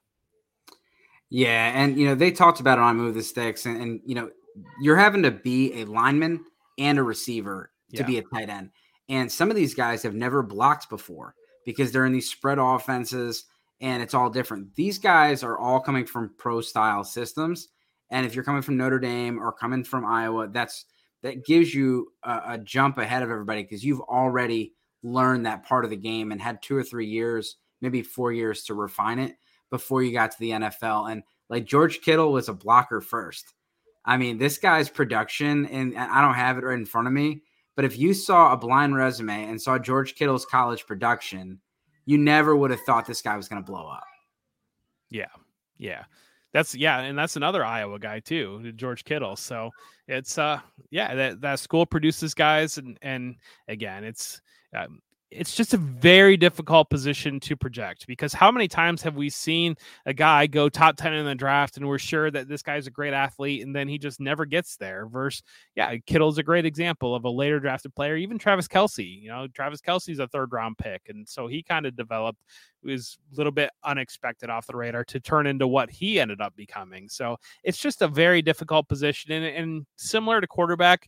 Yeah, and, you know, they talked about it on Move the Sticks, and, and you know, you're having to be a lineman and a receiver to Yeah. be a tight end. And some of these guys have never blocked before because they're in these spread offenses, and it's all different. These guys are all coming from pro-style systems, and if you're coming from Notre Dame or coming from Iowa, that's that gives you a, a jump ahead of everybody because you've already learned that part of the game and had two or three years, maybe four years to refine it before you got to the N F L. And like George Kittle was a blocker first. I mean, this guy's production, and I don't have it right in front of me, but if you saw a blind resume and saw George Kittle's college production, you never would have thought this guy was going to blow up. Yeah. Yeah. That's yeah, and that's another Iowa guy too, George Kittle. So it's uh yeah, that, that school produces guys, and and again, it's um, it's just a very difficult position to project because how many times have we seen a guy go top ten in the draft and we're sure that this guy's a great athlete and then he just never gets there versus, yeah, Kittle's a great example of a later drafted player. Even Travis Kelce, you know, Travis Kelce's a third round pick. And so he kind of developed, was a little bit unexpected off the radar to turn into what he ended up becoming. So it's just a very difficult position. And, and similar to quarterback,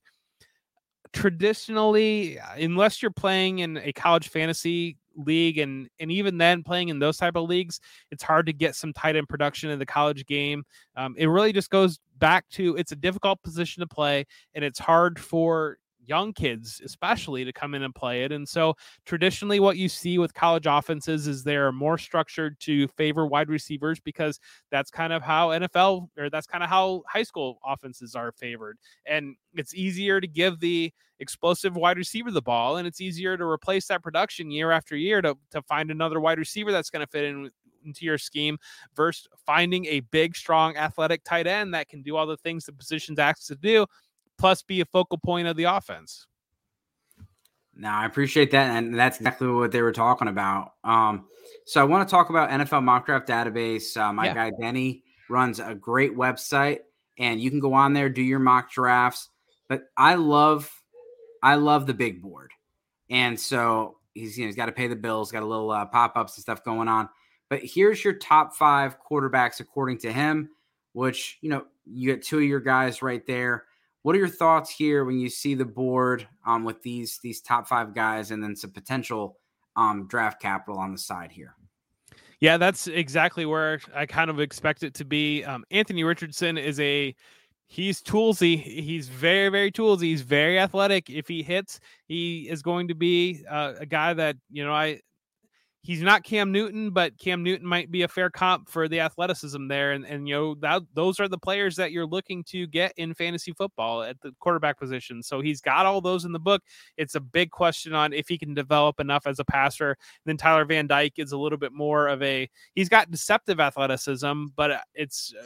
traditionally, unless you're playing in a college fantasy league, and and even then playing in those type of leagues, it's hard to get some tight end production in the college game. Um, it really just goes back to it's a difficult position to play, and it's hard for young kids especially to come in and play it. And so traditionally what you see with college offenses is they're more structured to favor wide receivers because that's kind of how N F L or that's kind of how high school offenses are favored. And it's easier to give the explosive wide receiver the ball, and it's easier to replace that production year after year to, to find another wide receiver that's going to fit in into your scheme versus finding a big, strong, athletic tight end that can do all the things the position's asked to do, plus be a focal point of the offense. Now, I appreciate that, and that's exactly what they were talking about. Um, so I want to talk about N F L Mock Draft Database. Uh, my yeah. guy, Denny, runs a great website, and you can go on there, do your mock drafts. But I love I love the big board. And so he's, you know, he's got to pay the bills, got a little uh, pop-ups and stuff going on. But here's your top five quarterbacks according to him, which, you know, you get two of your guys right there. What are your thoughts here when you see the board um, with these these top five guys and then some potential um, draft capital on the side here? Yeah, that's exactly where I kind of expect it to be. Um, Anthony Richardson is a he's toolsy. He's very, very toolsy. He's very athletic. If he hits, he is going to be uh, a guy that, you know, I he's not Cam Newton, but Cam Newton might be a fair comp for the athleticism there. And, and you know, that those are the players that you're looking to get in fantasy football at the quarterback position. So he's got all those in the book. It's a big question on if he can develop enough as a passer. And then Tyler Van Dyke is a little bit more of a, he's got deceptive athleticism, but it's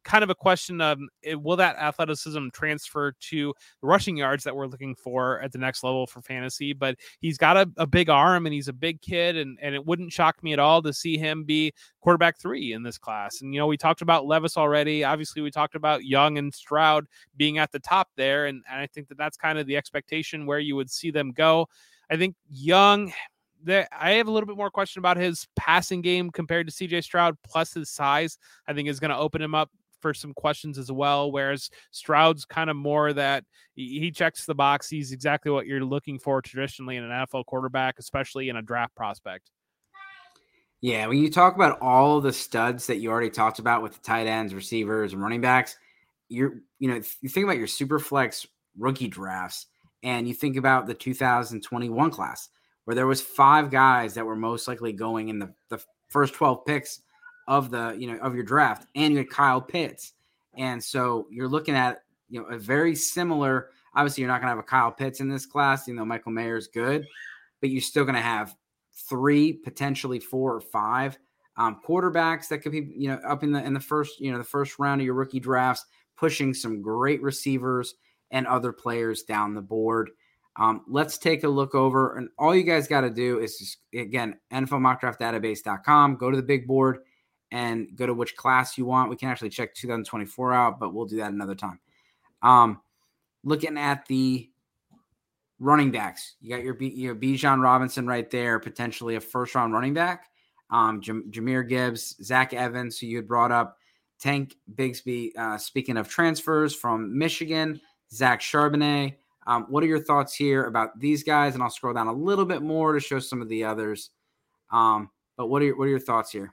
kind of a question of it, will that athleticism transfer to the rushing yards that we're looking for at the next level for fantasy? But he's got a, a big arm and he's a big kid, and, and it wouldn't shock me at all to see him be quarterback three in this class. And, you know, we talked about Levis already. Obviously, we talked about Young and Stroud being at the top there. And, and I think that that's kind of the expectation where you would see them go. I think Young, there, I have a little bit more question about his passing game compared to C J Stroud, plus his size, I think is going to open him up for some questions as well. Whereas Stroud's kind of more that he checks the box. He's exactly what you're looking for traditionally in an N F L quarterback, especially in a draft prospect. Yeah, when you talk about all the studs that you already talked about with the tight ends, receivers, and running backs, you're, you know, you think about your super flex rookie drafts, and you think about the two thousand twenty-one class, where there was five guys that were most likely going in the, the first twelve picks of the, you know, of your draft, and you had Kyle Pitts. And so you're looking at, you know, a very similar, obviously you're not going to have a Kyle Pitts in this class, you know, Michael Mayer is good, but you're still going to have three, potentially four or five um, quarterbacks that could be, you know, up in the, in the first, you know, the first round of your rookie drafts, pushing some great receivers and other players down the board. Um, let's take a look over, and all you guys got to do is just, again, N F L mock draft database dot com, go to the big board and go to which class you want. We can actually check two thousand twenty-four out, but we'll do that another time. Um, looking at the running backs, you got your, B, your Bijan Robinson right there, potentially a first round running back. Um, Jam- Jahmyr Gibbs, Zach Evans, who you had brought up, Tank Bigsby, uh, speaking of transfers from Michigan, Zach Charbonnet. Um, what are your thoughts here about these guys? And I'll scroll down a little bit more to show some of the others. Um, but what are your, what are your thoughts here?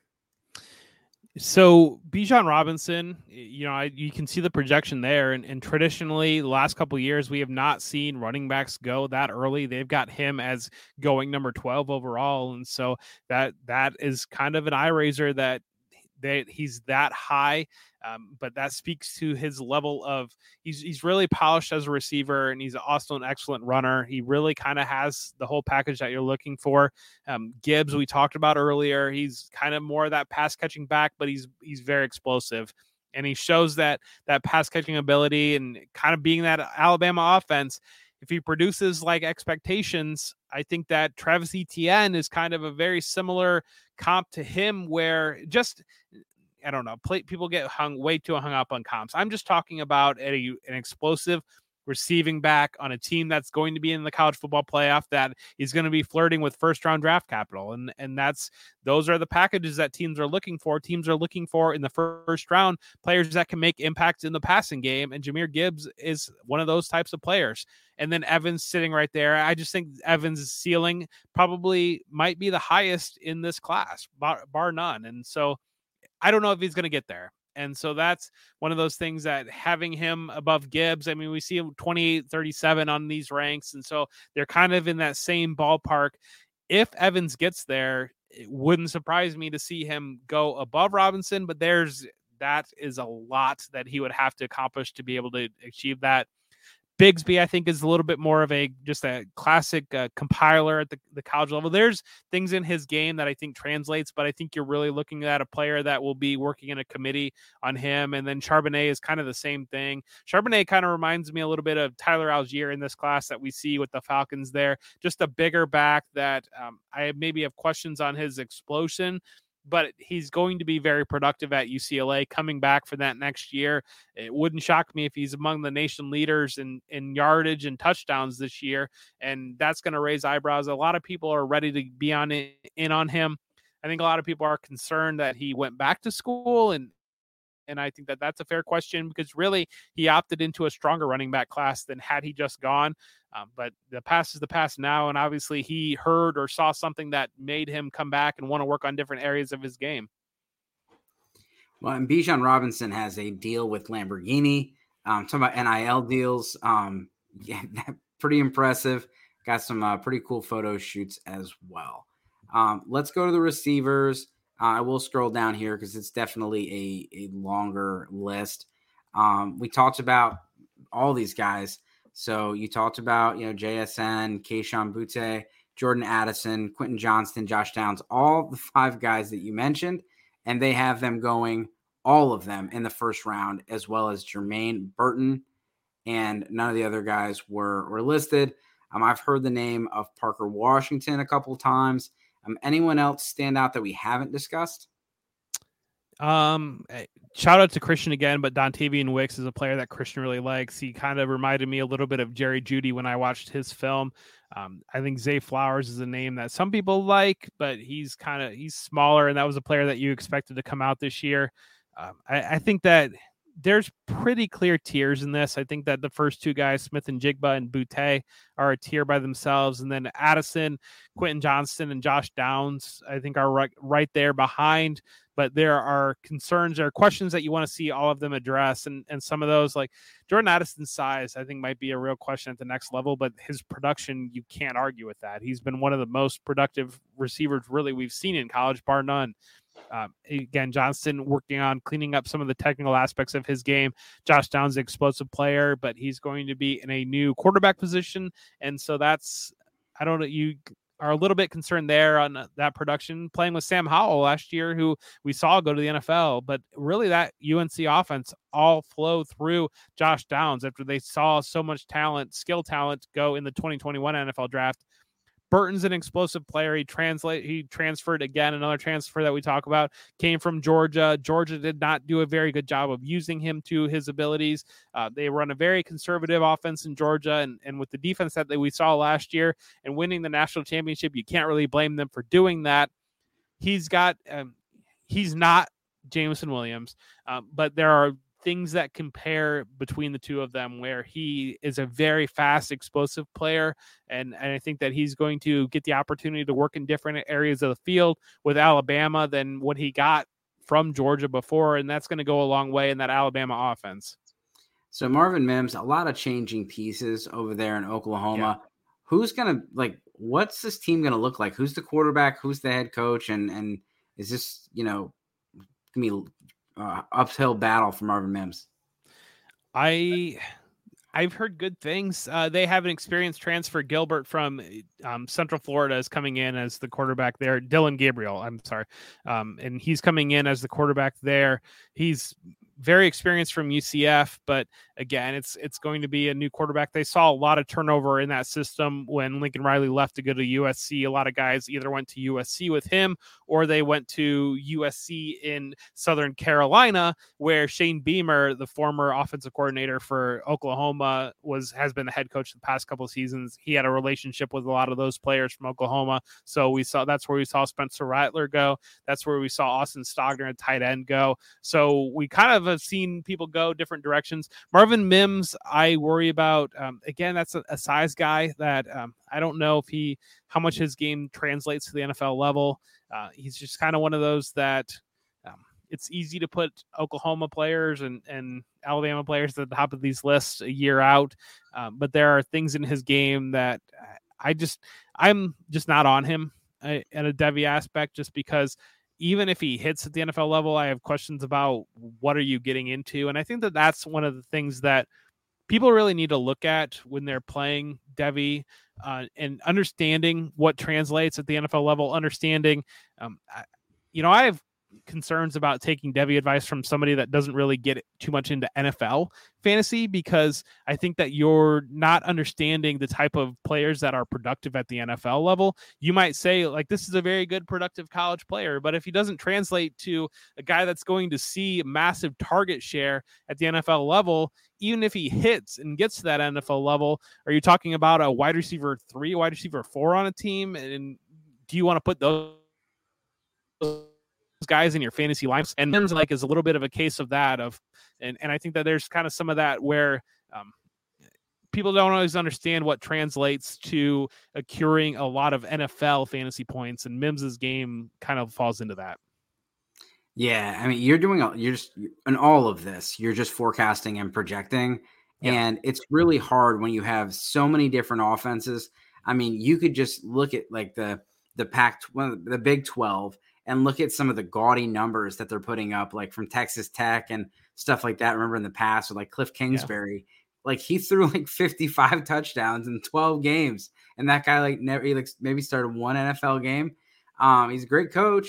So Bijan Robinson, you know, I, you can see the projection there. And, and traditionally, the last couple of years, we have not seen running backs go that early. They've got him as going number twelve overall. And so that that is kind of an eye raiser that they, he's that high. Um, but that speaks to his level of he's he's really polished as a receiver, and he's also an excellent runner. He really kind of has the whole package that you're looking for. Um, Gibbs, we talked about earlier, he's kind of more of that pass catching back, but he's he's very explosive, and he shows that that pass catching ability and kind of being that Alabama offense. If he produces like expectations, I think that Travis Etienne is kind of a very similar comp to him, where just I don't know, play, people get hung way too hung up on comps. I'm just talking about a, an explosive receiving back on a team that's going to be in the college football playoff, that is going to be flirting with first round draft capital. And, and that's, those are the packages that teams are looking for. Teams are looking for in the first round players that can make impacts in the passing game. And Jahmyr Gibbs is one of those types of players. And then Evans sitting right there. I just think Evans' ceiling probably might be the highest in this class, bar, bar none. And so I don't know if he's going to get there. And so that's one of those things that having him above Gibbs, I mean, we see him twenty-eight thirty-seven on these ranks. And so they're kind of in that same ballpark. If Evans gets there, it wouldn't surprise me to see him go above Robinson, but there's, that is a lot that he would have to accomplish to be able to achieve that. Bigsby, I think, is a little bit more of a just a classic uh, compiler at the, the college level. There's things in his game that I think translates, but I think you're really looking at a player that will be working in a committee on him. And then Charbonnet is kind of the same thing. Charbonnet kind of reminds me a little bit of Tyler Algier in this class that we see with the Falcons there. Just a bigger back that um, I maybe have questions on his explosion, but he's going to be very productive at U C L A coming back for that next year. It wouldn't shock me if he's among the nation leaders in, in yardage and touchdowns this year. And that's going to raise eyebrows. A lot of people are ready to be on it, in on him. I think a lot of people are concerned that he went back to school, and And I think that that's a fair question, because really he opted into a stronger running back class than had he just gone. Um, but the past is the past now. And obviously he heard or saw something that made him come back and want to work on different areas of his game. Well, and Bijan Robinson has a deal with Lamborghini. Um, talking about N I L deals. Um, yeah, pretty impressive. Got some uh, pretty cool photo shoots as well. Um, let's go to the receivers. Uh, I will scroll down here because it's definitely a, a longer list. Um, we talked about all these guys. So you talked about, you know, J S N, Kayshon Boutte, Jordan Addison, Quentin Johnston, Josh Downs, all the five guys that you mentioned, and they have them going all of them in the first round, as well as Jermaine Burton, and none of the other guys were, were listed. Um, I've heard the name of Parker Washington a couple times. Um, anyone else stand out that we haven't discussed? Um, shout out to Christian again, but Dontavian Wicks is a player that Christian really likes. He kind of reminded me a little bit of Jerry Jeudy when I watched his film. Um, I think Zay Flowers is a name that some people like, but he's kind of, he's smaller, and that was a player that you expected to come out this year. Um, I, I think that there's pretty clear tiers in this. I think that the first two guys, Smith and Jigba and Boutte, are a tier by themselves. And then Addison, Quentin Johnston, and Josh Downs, I think are right, right there behind. But there are concerns, there are questions that you want to see all of them address. And, and some of those, like Jordan Addison's size, I think might be a real question at the next level, but his production, you can't argue with that. He's been one of the most productive receivers really we've seen in college, bar none. Um, again, Johnston working on cleaning up some of the technical aspects of his game. Josh Downs, an explosive player, but he's going to be in a new quarterback position. And so that's, I don't know, you are a little bit concerned there on that production, playing with Sam Howell last year, who we saw go to the N F L, but really that U N C offense all flow through Josh Downs after they saw so much talent, skill talent go in the twenty twenty-one N F L draft. Burton's an explosive player. He translate. He transferred again. Another transfer that we talk about came from Georgia. Georgia did not do a very good job of using him to his abilities. Uh, they run a very conservative offense in Georgia, and, and with the defense that we saw last year and winning the national championship, you can't really blame them for doing that. He's got. Um, he's not Jameson Williams, um, but there are things that compare between the two of them where he is a very fast, explosive player. And, and I think that he's going to get the opportunity to work in different areas of the field with Alabama than what he got from Georgia before. And that's going to go a long way in that Alabama offense. So Marvin Mims, a lot of changing pieces over there in Oklahoma. Yeah. Who's going to like, what's this team going to look like? Who's the quarterback? Who's the head coach? And, and is this, you know, going to be Uh, uphill battle for Marvin Mims? I I've heard good things. Uh, they have an experienced transfer, Gilbert from um, Central Florida, is coming in as the quarterback there. Dylan Gabriel, I'm sorry, um, and he's coming in as the quarterback there. He's very experienced from U C F, but again, it's it's going to be a new quarterback. They saw a lot of turnover in that system when Lincoln Riley left to go to U S C. A lot of guys either went to U S C with him or they went to U S C in Southern Carolina, where Shane Beamer, the former offensive coordinator for Oklahoma, was has been the head coach the past couple of seasons. He had a relationship with a lot of those players from Oklahoma. So we saw that's where we saw Spencer Rattler go. That's where we saw Austin Stogner at tight end go. So we kind of have seen people go different directions. Marvin Mims, I worry about. Um, again, that's a, a size guy that um, I don't know if he, how much his game translates to the N F L level. Uh, he's just kind of one of those that um, it's easy to put Oklahoma players and, and Alabama players at the top of these lists a year out. Um, but there are things in his game that I just, I'm just not on him uh, at a Devy aspect, just because even if he hits at the N F L level, I have questions about what are you getting into. And I think that that's one of the things that people really need to look at when they're playing Devy, uh, and understanding what translates at the N F L level, understanding, um, I, you know, I have concerns about taking Devy advice from somebody that doesn't really get too much into N F L fantasy, because I think that you're not understanding the type of players that are productive at the N F L level. You might say, like, this is a very good productive college player, but if he doesn't translate to a guy that's going to see massive target share at the N F L level, even if he hits and gets to that N F L level, are you talking about a wide receiver three, wide receiver four on a team? And do you want to put those guys in your fantasy lineups? And Mims, like, is a little bit of a case of that of, and, and I think that there's kind of some of that where um, people don't always understand what translates to accruing a lot of N F L fantasy points, and Mims's game kind of falls into that. Yeah. I mean, you're doing, you're just in all of this, you're just forecasting and projecting. Yeah. And it's really hard when you have so many different offenses. I mean, you could just look at like the, the Pac, the Big twelve, and look at some of the gaudy numbers that they're putting up, like from Texas Tech and stuff like that. Remember in the past, or like Cliff Kingsbury, yeah. like he threw like fifty-five touchdowns in twelve games. And that guy like never, he like maybe started one N F L game. Um, he's a great coach,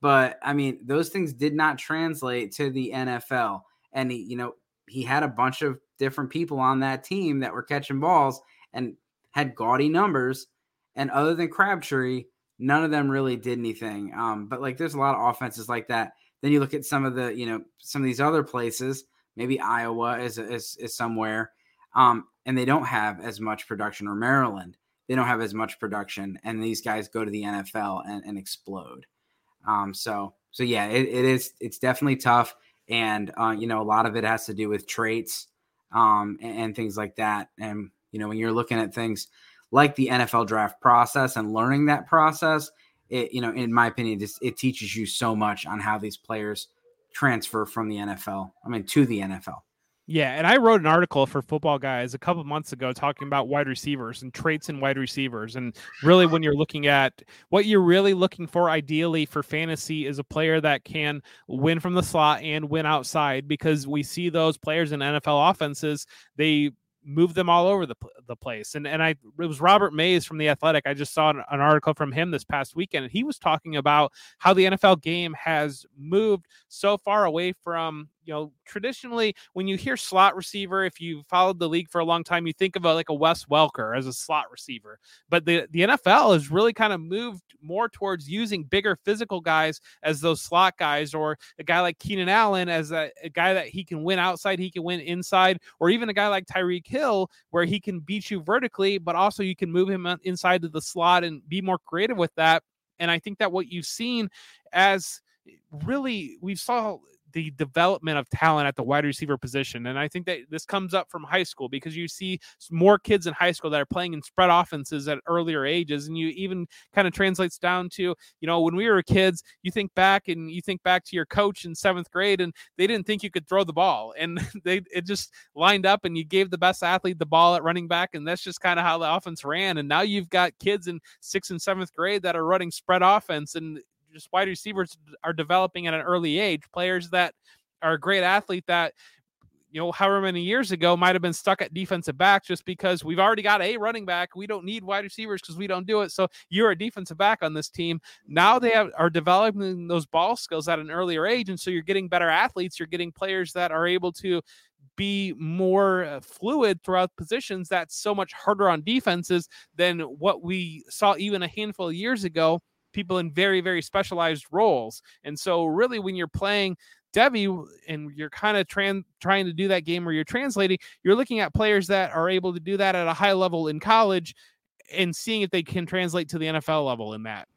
But I mean, those things did not translate to the N F L. And he, you know, he had a bunch of different people on that team that were catching balls and had gaudy numbers. And other than Crabtree, none of them really did anything. Um, but like, there's a lot of offenses like that. Then you look at some of the, you know, some of these other places, maybe Iowa is, is, is somewhere, um, and they don't have as much production, or Maryland, they don't have as much production. And these guys go to the N F L and, and explode. Um, so, so yeah, it, it is, it's definitely tough. And, uh, you know, a lot of it has to do with traits, um, and, and things like that. And, you know, when you're looking at things like the N F L draft process and learning that process, it, you know, in my opinion, just, it teaches you so much on how these players transfer from the N F L, I mean, to the N F L. Yeah, and I wrote an article for Football Guys a couple months ago talking about wide receivers and traits in wide receivers. And really, when you're looking at what you're really looking for ideally for fantasy is a player that can win from the slot and win outside, because we see those players in N F L offenses, they move them all over the the place. And and I it was Robert Mays from The Athletic. I just saw an, an article from him this past weekend, and he was talking about how the N F L game has moved so far away from, you know, traditionally when you hear slot receiver, if you followed the league for a long time, you think of a, like a Wes Welker as a slot receiver. But the, the N F L has really kind of moved more towards using bigger physical guys as those slot guys, or a guy like Keenan Allen as a, a guy that he can win outside, he can win inside, or even a guy like Tyreek Hill where he can beat you vertically, but also you can move him inside to the slot and be more creative with that. And I think that what you've seen as really, we saw the development of talent at the wide receiver position. And I think that this comes up from high school, because you see more kids in high school that are playing in spread offenses at earlier ages. And you even kind of translates down to, you know, when we were kids, you think back and you think back to your coach in seventh grade, and they didn't think you could throw the ball, and they, it just lined up and you gave the best athlete the ball at running back. And that's just kind of how the offense ran. And now you've got kids in sixth and seventh grade that are running spread offense, and just wide receivers are developing at an early age, players that are a great athlete that, you know, however many years ago might have been stuck at defensive back just because we've already got a running back. We don't need wide receivers because we don't do it. So you're a defensive back on this team. Now they have, are developing those ball skills at an earlier age. And so you're getting better athletes. You're getting players that are able to be more uh, fluid throughout positions. That's so much harder on defenses than what we saw even a handful of years ago, people in very, very specialized roles. And so really when you're playing Devy and you're kind of tran- trying to do that game where you're translating, you're looking at players that are able to do that at a high level in college and seeing if they can translate to the N F L level in that.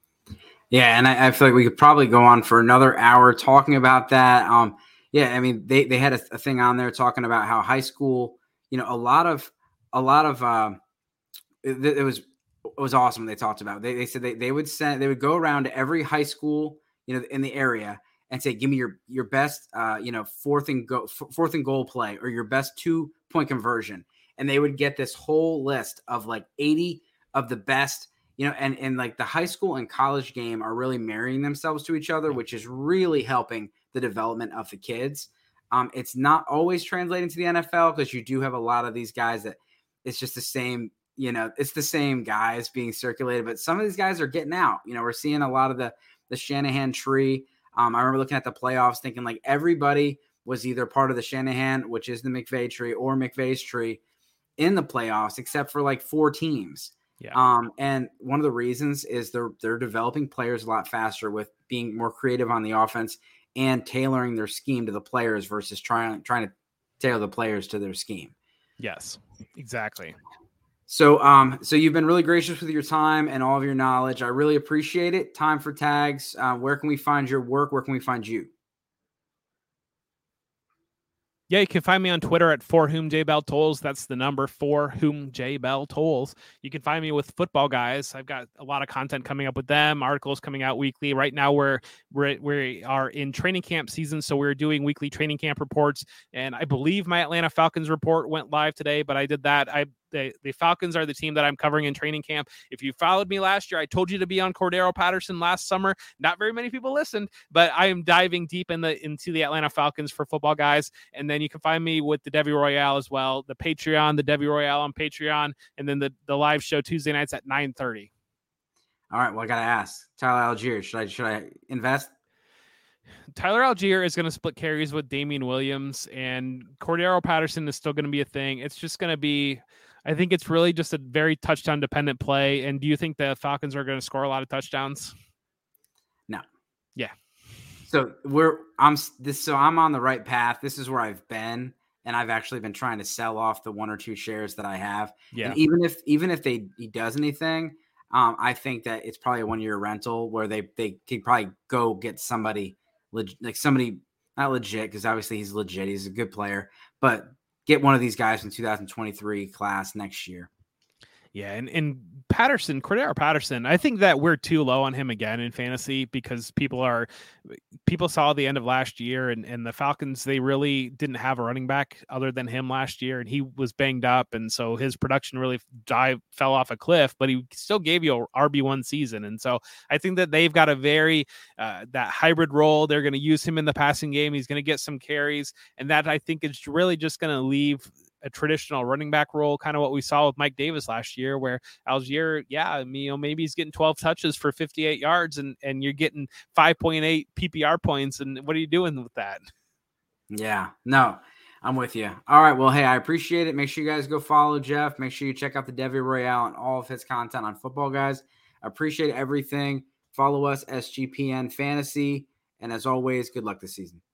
Yeah, and I, I feel like we could probably go on for another hour talking about that. Um, yeah, I mean, they, they had a, a thing on there talking about how high school, you know, a lot of, a lot of, uh, it, it was, it was awesome. They talked about, they, they said they, they would send, they would go around to every high school, you know, in the area and say, give me your, your best, uh, you know, fourth and go fourth and goal play, or your best two point conversion. And they would get this whole list of like eighty of the best, you know, and, and like the high school and college game are really marrying themselves to each other, which is really helping the development of the kids. Um, it's not always translating to the N F L, because you do have a lot of these guys that it's just the same, you know, it's the same guys being circulated, but some of these guys are getting out. You know, we're seeing a lot of the, the Shanahan tree. Um, I remember looking at the playoffs thinking like everybody was either part of the Shanahan, which is the McVay tree, or McVay's tree in the playoffs, except for like four teams. Yeah. Um, and one of the reasons is they're, they're developing players a lot faster with being more creative on the offense and tailoring their scheme to the players versus trying, trying to tailor the players to their scheme. Yes, exactly. So, um, so you've been really gracious with your time and all of your knowledge. I really appreciate it. Time for Tags. Uh, where can we find your work? Where can we find you? Yeah, you can find me on Twitter at For Whom J Bell Tolls. That's the number For Whom J Bell Tolls. You can find me with Football Guys. I've got a lot of content coming up with them, articles coming out weekly. Right now, we're, we're we are in training camp season, so we're doing weekly training camp reports. And I believe my Atlanta Falcons report went live today, but I did that. I The, the Falcons are the team that I'm covering in training camp. If you followed me last year, I told you to be on Cordero Patterson last summer. Not very many people listened, but I am diving deep in the into the Atlanta Falcons for Football Guys. And then you can find me with the Devy Royale as well, the Patreon, the Devy Royale on Patreon, and then the, the live show Tuesday nights at nine thirty. All right. Well, I got to ask Tyler Algier. Should I, should I invest? Tyler Algier is going to split carries with Damian Williams, and Cordero Patterson is still going to be a thing. It's just going to be, I think it's really just a very touchdown dependent play. And do you think the Falcons are going to score a lot of touchdowns? No. Yeah. So we're, I'm this, so I'm on the right path. This is where I've been. And I've actually been trying to sell off the one or two shares that I have. Yeah. And even if, even if they, he does anything, um, I think that it's probably a one year rental where they, they could probably go get somebody like somebody not legit, because obviously he's legit. He's a good player, but get one of these guys from two thousand twenty-three class next year. Yeah, and, and Patterson, Cordero Patterson, I think that we're too low on him again in fantasy because people are people saw the end of last year and, and the Falcons, they really didn't have a running back other than him last year, and he was banged up, and so his production really dive fell off a cliff, but he still gave you a R B one season. And so I think that they've got a very uh, that hybrid role. They're going to use him in the passing game. He's going to get some carries, and that I think is really just going to leave a traditional running back role, kind of what we saw with Mike Davis last year, where Algier, yeah, you know, maybe he's getting twelve touches for fifty-eight yards and, and you're getting five point eight P P R points. And what are you doing with that? Yeah, no, I'm with you. All right. Well, hey, I appreciate it. Make sure you guys go follow Jeff. Make sure you check out the Devy Royale and all of his content on football, guys. I appreciate everything. Follow us, S G P N Fantasy. And as always, good luck this season.